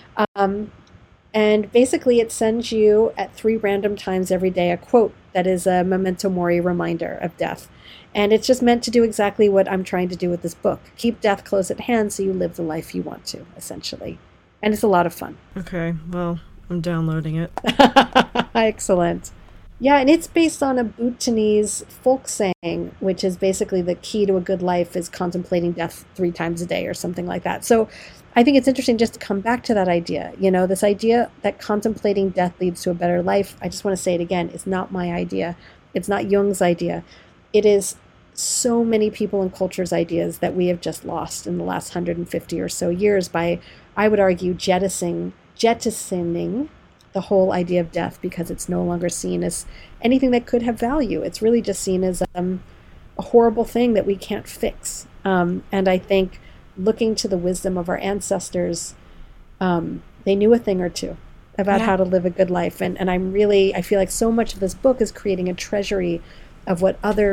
And basically it sends you at 3 random times every day a quote that is a memento mori reminder of death. And it's just meant to do exactly what I'm trying to do with this book. Keep death close at hand so you live the life you want to, essentially. And it's a lot of fun. Okay, well, I'm downloading it. Excellent. Yeah, and it's based on a Bhutanese folk saying, which is basically the key to a good life is contemplating death 3 times a day or something like that. So I think it's interesting just to come back to that idea. This idea that contemplating death leads to a better life. I just want to say it again. It's not my idea. It's not Jung's idea. It is so many people and cultures' ideas that we have just lost in the last 150 or so years by, I would argue, jettisoning the whole idea of death, because it's no longer seen as anything that could have value. It's really just seen as a horrible thing that we can't fix. And I think looking to the wisdom of our ancestors, they knew a thing or two about how to live a good life. And I feel like so much of this book is creating a treasury of what other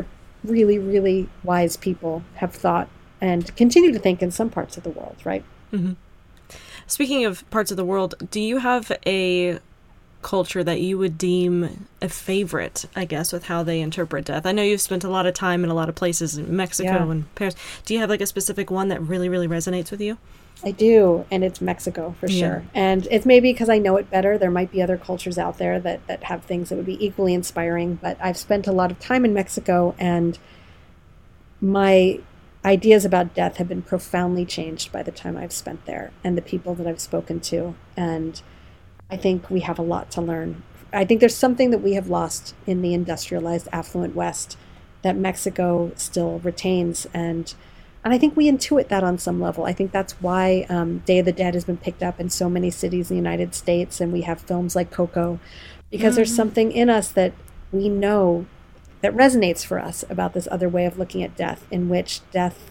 really, really wise people have thought and continue to think in some parts of the world, right? Mm-hmm. Speaking of parts of the world, do you have a culture that you would deem a favorite, I guess, with how they interpret death? I know you've spent a lot of time in a lot of places in Mexico and Paris. Do you have like a specific one that really, really resonates with you? I do, and it's Mexico for sure. And it's maybe because I know it better. There might be other cultures out there that have things that would be equally inspiring, but I've spent a lot of time in Mexico, and my ideas about death have been profoundly changed by the time I've spent there and the people that I've spoken to. And I think we have a lot to learn. I think there's something that we have lost in the industrialized, affluent West that Mexico still retains. And I think we intuit that on some level. I think that's why Day of the Dead has been picked up in so many cities in the United States, and we have films like Coco, because there's something in us that we know that resonates for us about this other way of looking at death, in which death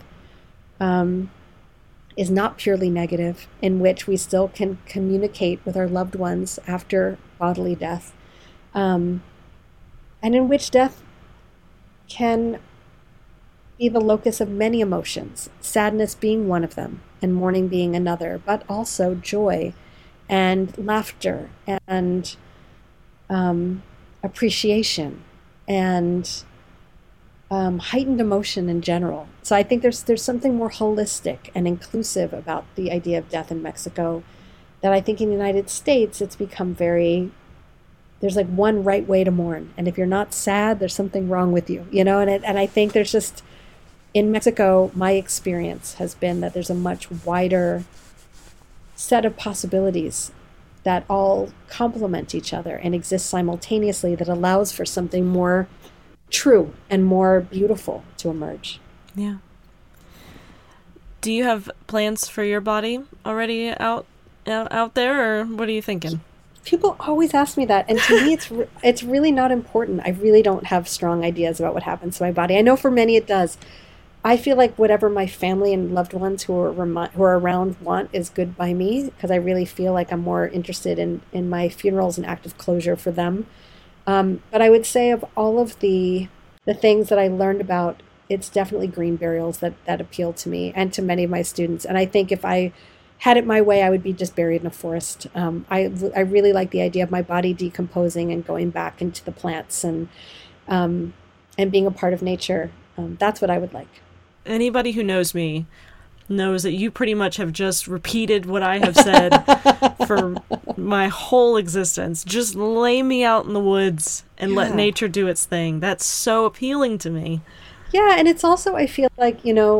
is not purely negative, in which we still can communicate with our loved ones after bodily death, and in which death can be the locus of many emotions, sadness being one of them, and mourning being another, but also joy and laughter and appreciation and heightened emotion in general. So I think there's something more holistic and inclusive about the idea of death in Mexico that I think in the United States it's become there's like one right way to mourn, and if you're not sad, there's something wrong with you, you know. And I think there's just, in Mexico, my experience has been that there's a much wider set of possibilities that all complement each other and exist simultaneously, that allows for something more true and more beautiful to emerge. Yeah. Do you have plans for your body already out there, or what are you thinking? People always ask me that, and to me it's really not important. I really don't have strong ideas about what happens to my body. I know for many it does. I feel like whatever my family and loved ones who are around want is good by me, because I really feel like I'm more interested in my funerals and active closure for them. But I would say of all of the things that I learned about, it's definitely green burials that appeal to me and to many of my students. And I think if I had it my way, I would be just buried in a forest. I really like the idea of my body decomposing and going back into the plants and being a part of nature. That's what I would like. Anybody who knows me knows that you pretty much have just repeated what I have said for my whole existence. Just lay me out in the woods and let nature do its thing. That's so appealing to me. Yeah, and it's also, I feel like,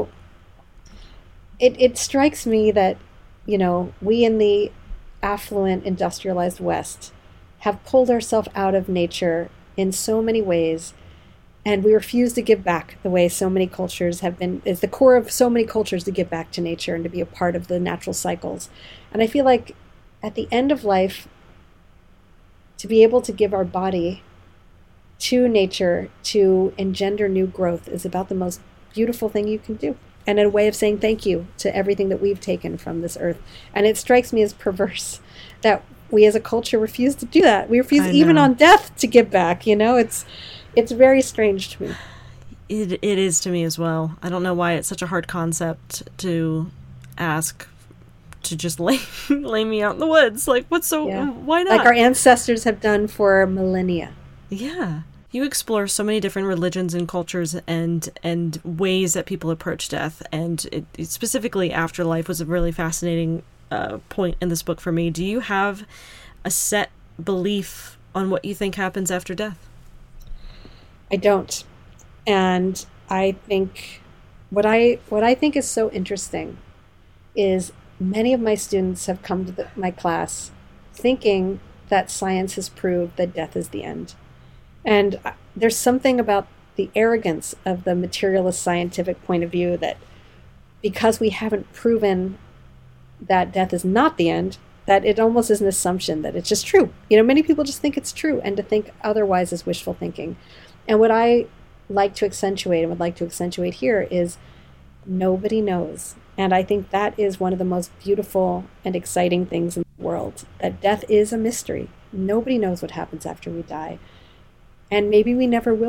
it strikes me that, we in the affluent, industrialized West have pulled ourselves out of nature in so many ways, and we refuse to give back the way so many cultures have been. It's the core of so many cultures to give back to nature and to be a part of the natural cycles. And I feel like at the end of life, to be able to give our body to nature to engender new growth is about the most beautiful thing you can do, and a way of saying thank you to everything that we've taken from this earth. And it strikes me as perverse that we as a culture refuse to do that. We refuse even on death to give back. It's very strange to me. It is to me as well. I don't know why it's such a hard concept to ask to just lay me out in the woods. Like, why not? Like our ancestors have done for millennia. Yeah. You explore so many different religions and cultures and ways that people approach death. And it specifically afterlife was a really fascinating point in this book for me. Do you have a set belief on what you think happens after death? I don't. And I think what I think is so interesting is many of my students have come to my class thinking that science has proved that death is the end. And there's something about the arrogance of the materialist scientific point of view that because we haven't proven that death is not the end, that it almost is an assumption that it's just true. Many people just think it's true, and to think otherwise is wishful thinking. And what I like to accentuate and would like to accentuate here is nobody knows. And I think that is one of the most beautiful and exciting things in the world, that death is a mystery. Nobody knows what happens after we die. And maybe we never will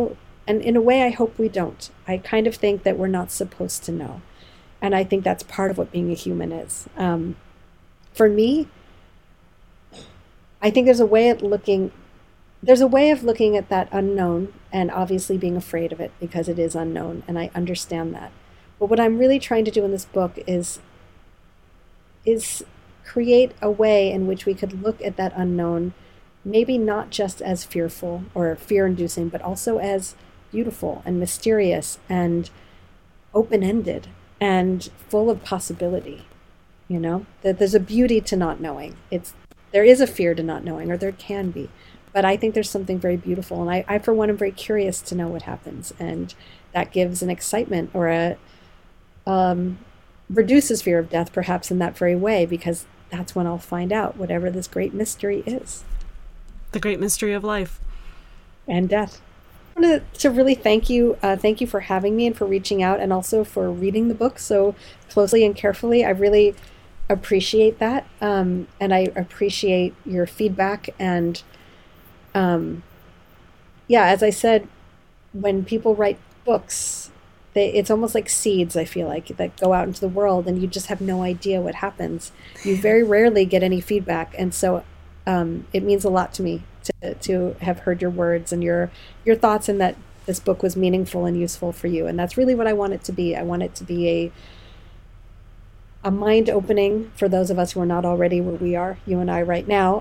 And in a way, I hope we don't. I kind of think that we're not supposed to know. And I think that's part of what being a human is. For me, I think there's a way of looking at that unknown and obviously being afraid of it because it is unknown, and I understand that. But what I'm really trying to do in this book is create a way in which we could look at that unknown, maybe not just as fearful or fear-inducing, but also as beautiful and mysterious and open-ended and full of possibility. You know, that there's a beauty to not knowing. There is a fear to not knowing, or there can be. But I think there's something very beautiful. And I for one, am very curious to know what happens. And that gives an excitement or reduces fear of death, perhaps in that very way, because that's when I'll find out whatever this great mystery is. The great mystery of life. And death. I wanted to really thank you. Thank you for having me and for reaching out, and also for reading the book so closely and carefully. I really appreciate that. And I appreciate your feedback. And as I said, when people write books, it's almost like seeds, I feel like, that go out into the world and you just have no idea what happens. You very rarely get any feedback. And so it means a lot to me to have heard your words and your thoughts, and that this book was meaningful and useful for you. And that's really what I want it to be. I want it to be a mind opening for those of us who are not already where we are, you and I right now.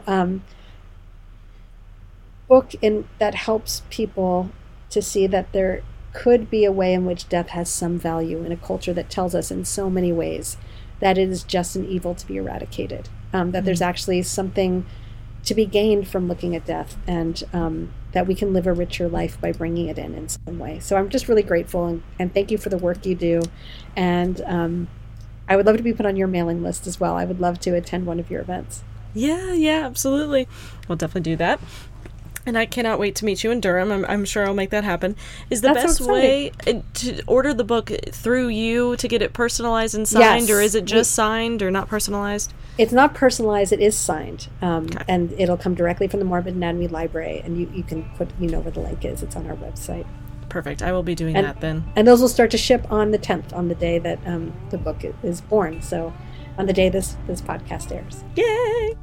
Book that helps people to see that there could be a way in which death has some value in a culture that tells us in so many ways that it is just an evil to be eradicated, that there's actually something to be gained from looking at death, and that we can live a richer life by bringing it in some way. So I'm just really grateful, and thank you for the work you do. And I would love to be put on your mailing list as well. I would love to attend one of your events. Yeah, absolutely. We'll definitely do that. And I cannot wait to meet you in Durham. I'm sure I'll make that happen. Is the best way to order the book through you to get it personalized and signed? Yes. Or is it just signed or not personalized? It's not personalized. It is signed. Okay. And it'll come directly from the Morbid Anatomy Library. And you can put, where the link is. It's on our website. Perfect. I will be doing that then. And those will start to ship on the 10th, on the day that the book is born. So on the day this podcast airs. Yay!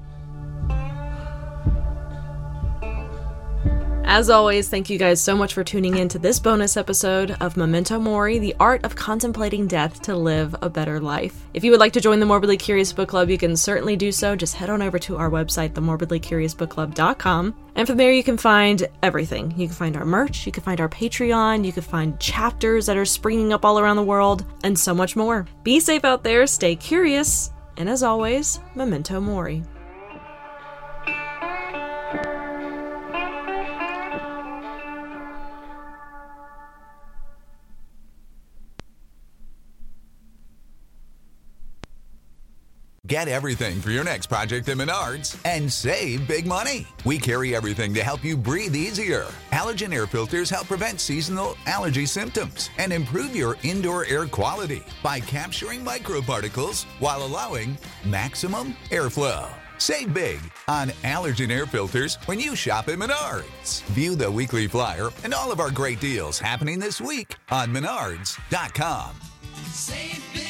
As always, thank you guys so much for tuning in to this bonus episode of Memento Mori, the art of contemplating death to live a better life. If you would like to join the Morbidly Curious Book Club, you can certainly do so. Just head on over to our website, themorbidlycuriousbookclub.com. And from there, you can find everything. You can find our merch, you can find our Patreon, you can find chapters that are springing up all around the world, and so much more. Be safe out there, stay curious, and as always, Memento Mori. Get everything for your next project at Menards and save big money. We carry everything to help you breathe easier. Allergen air filters help prevent seasonal allergy symptoms and improve your indoor air quality by capturing microparticles while allowing maximum airflow. Save big on allergen air filters when you shop at Menards. View the weekly flyer and all of our great deals happening this week on Menards.com. Save big.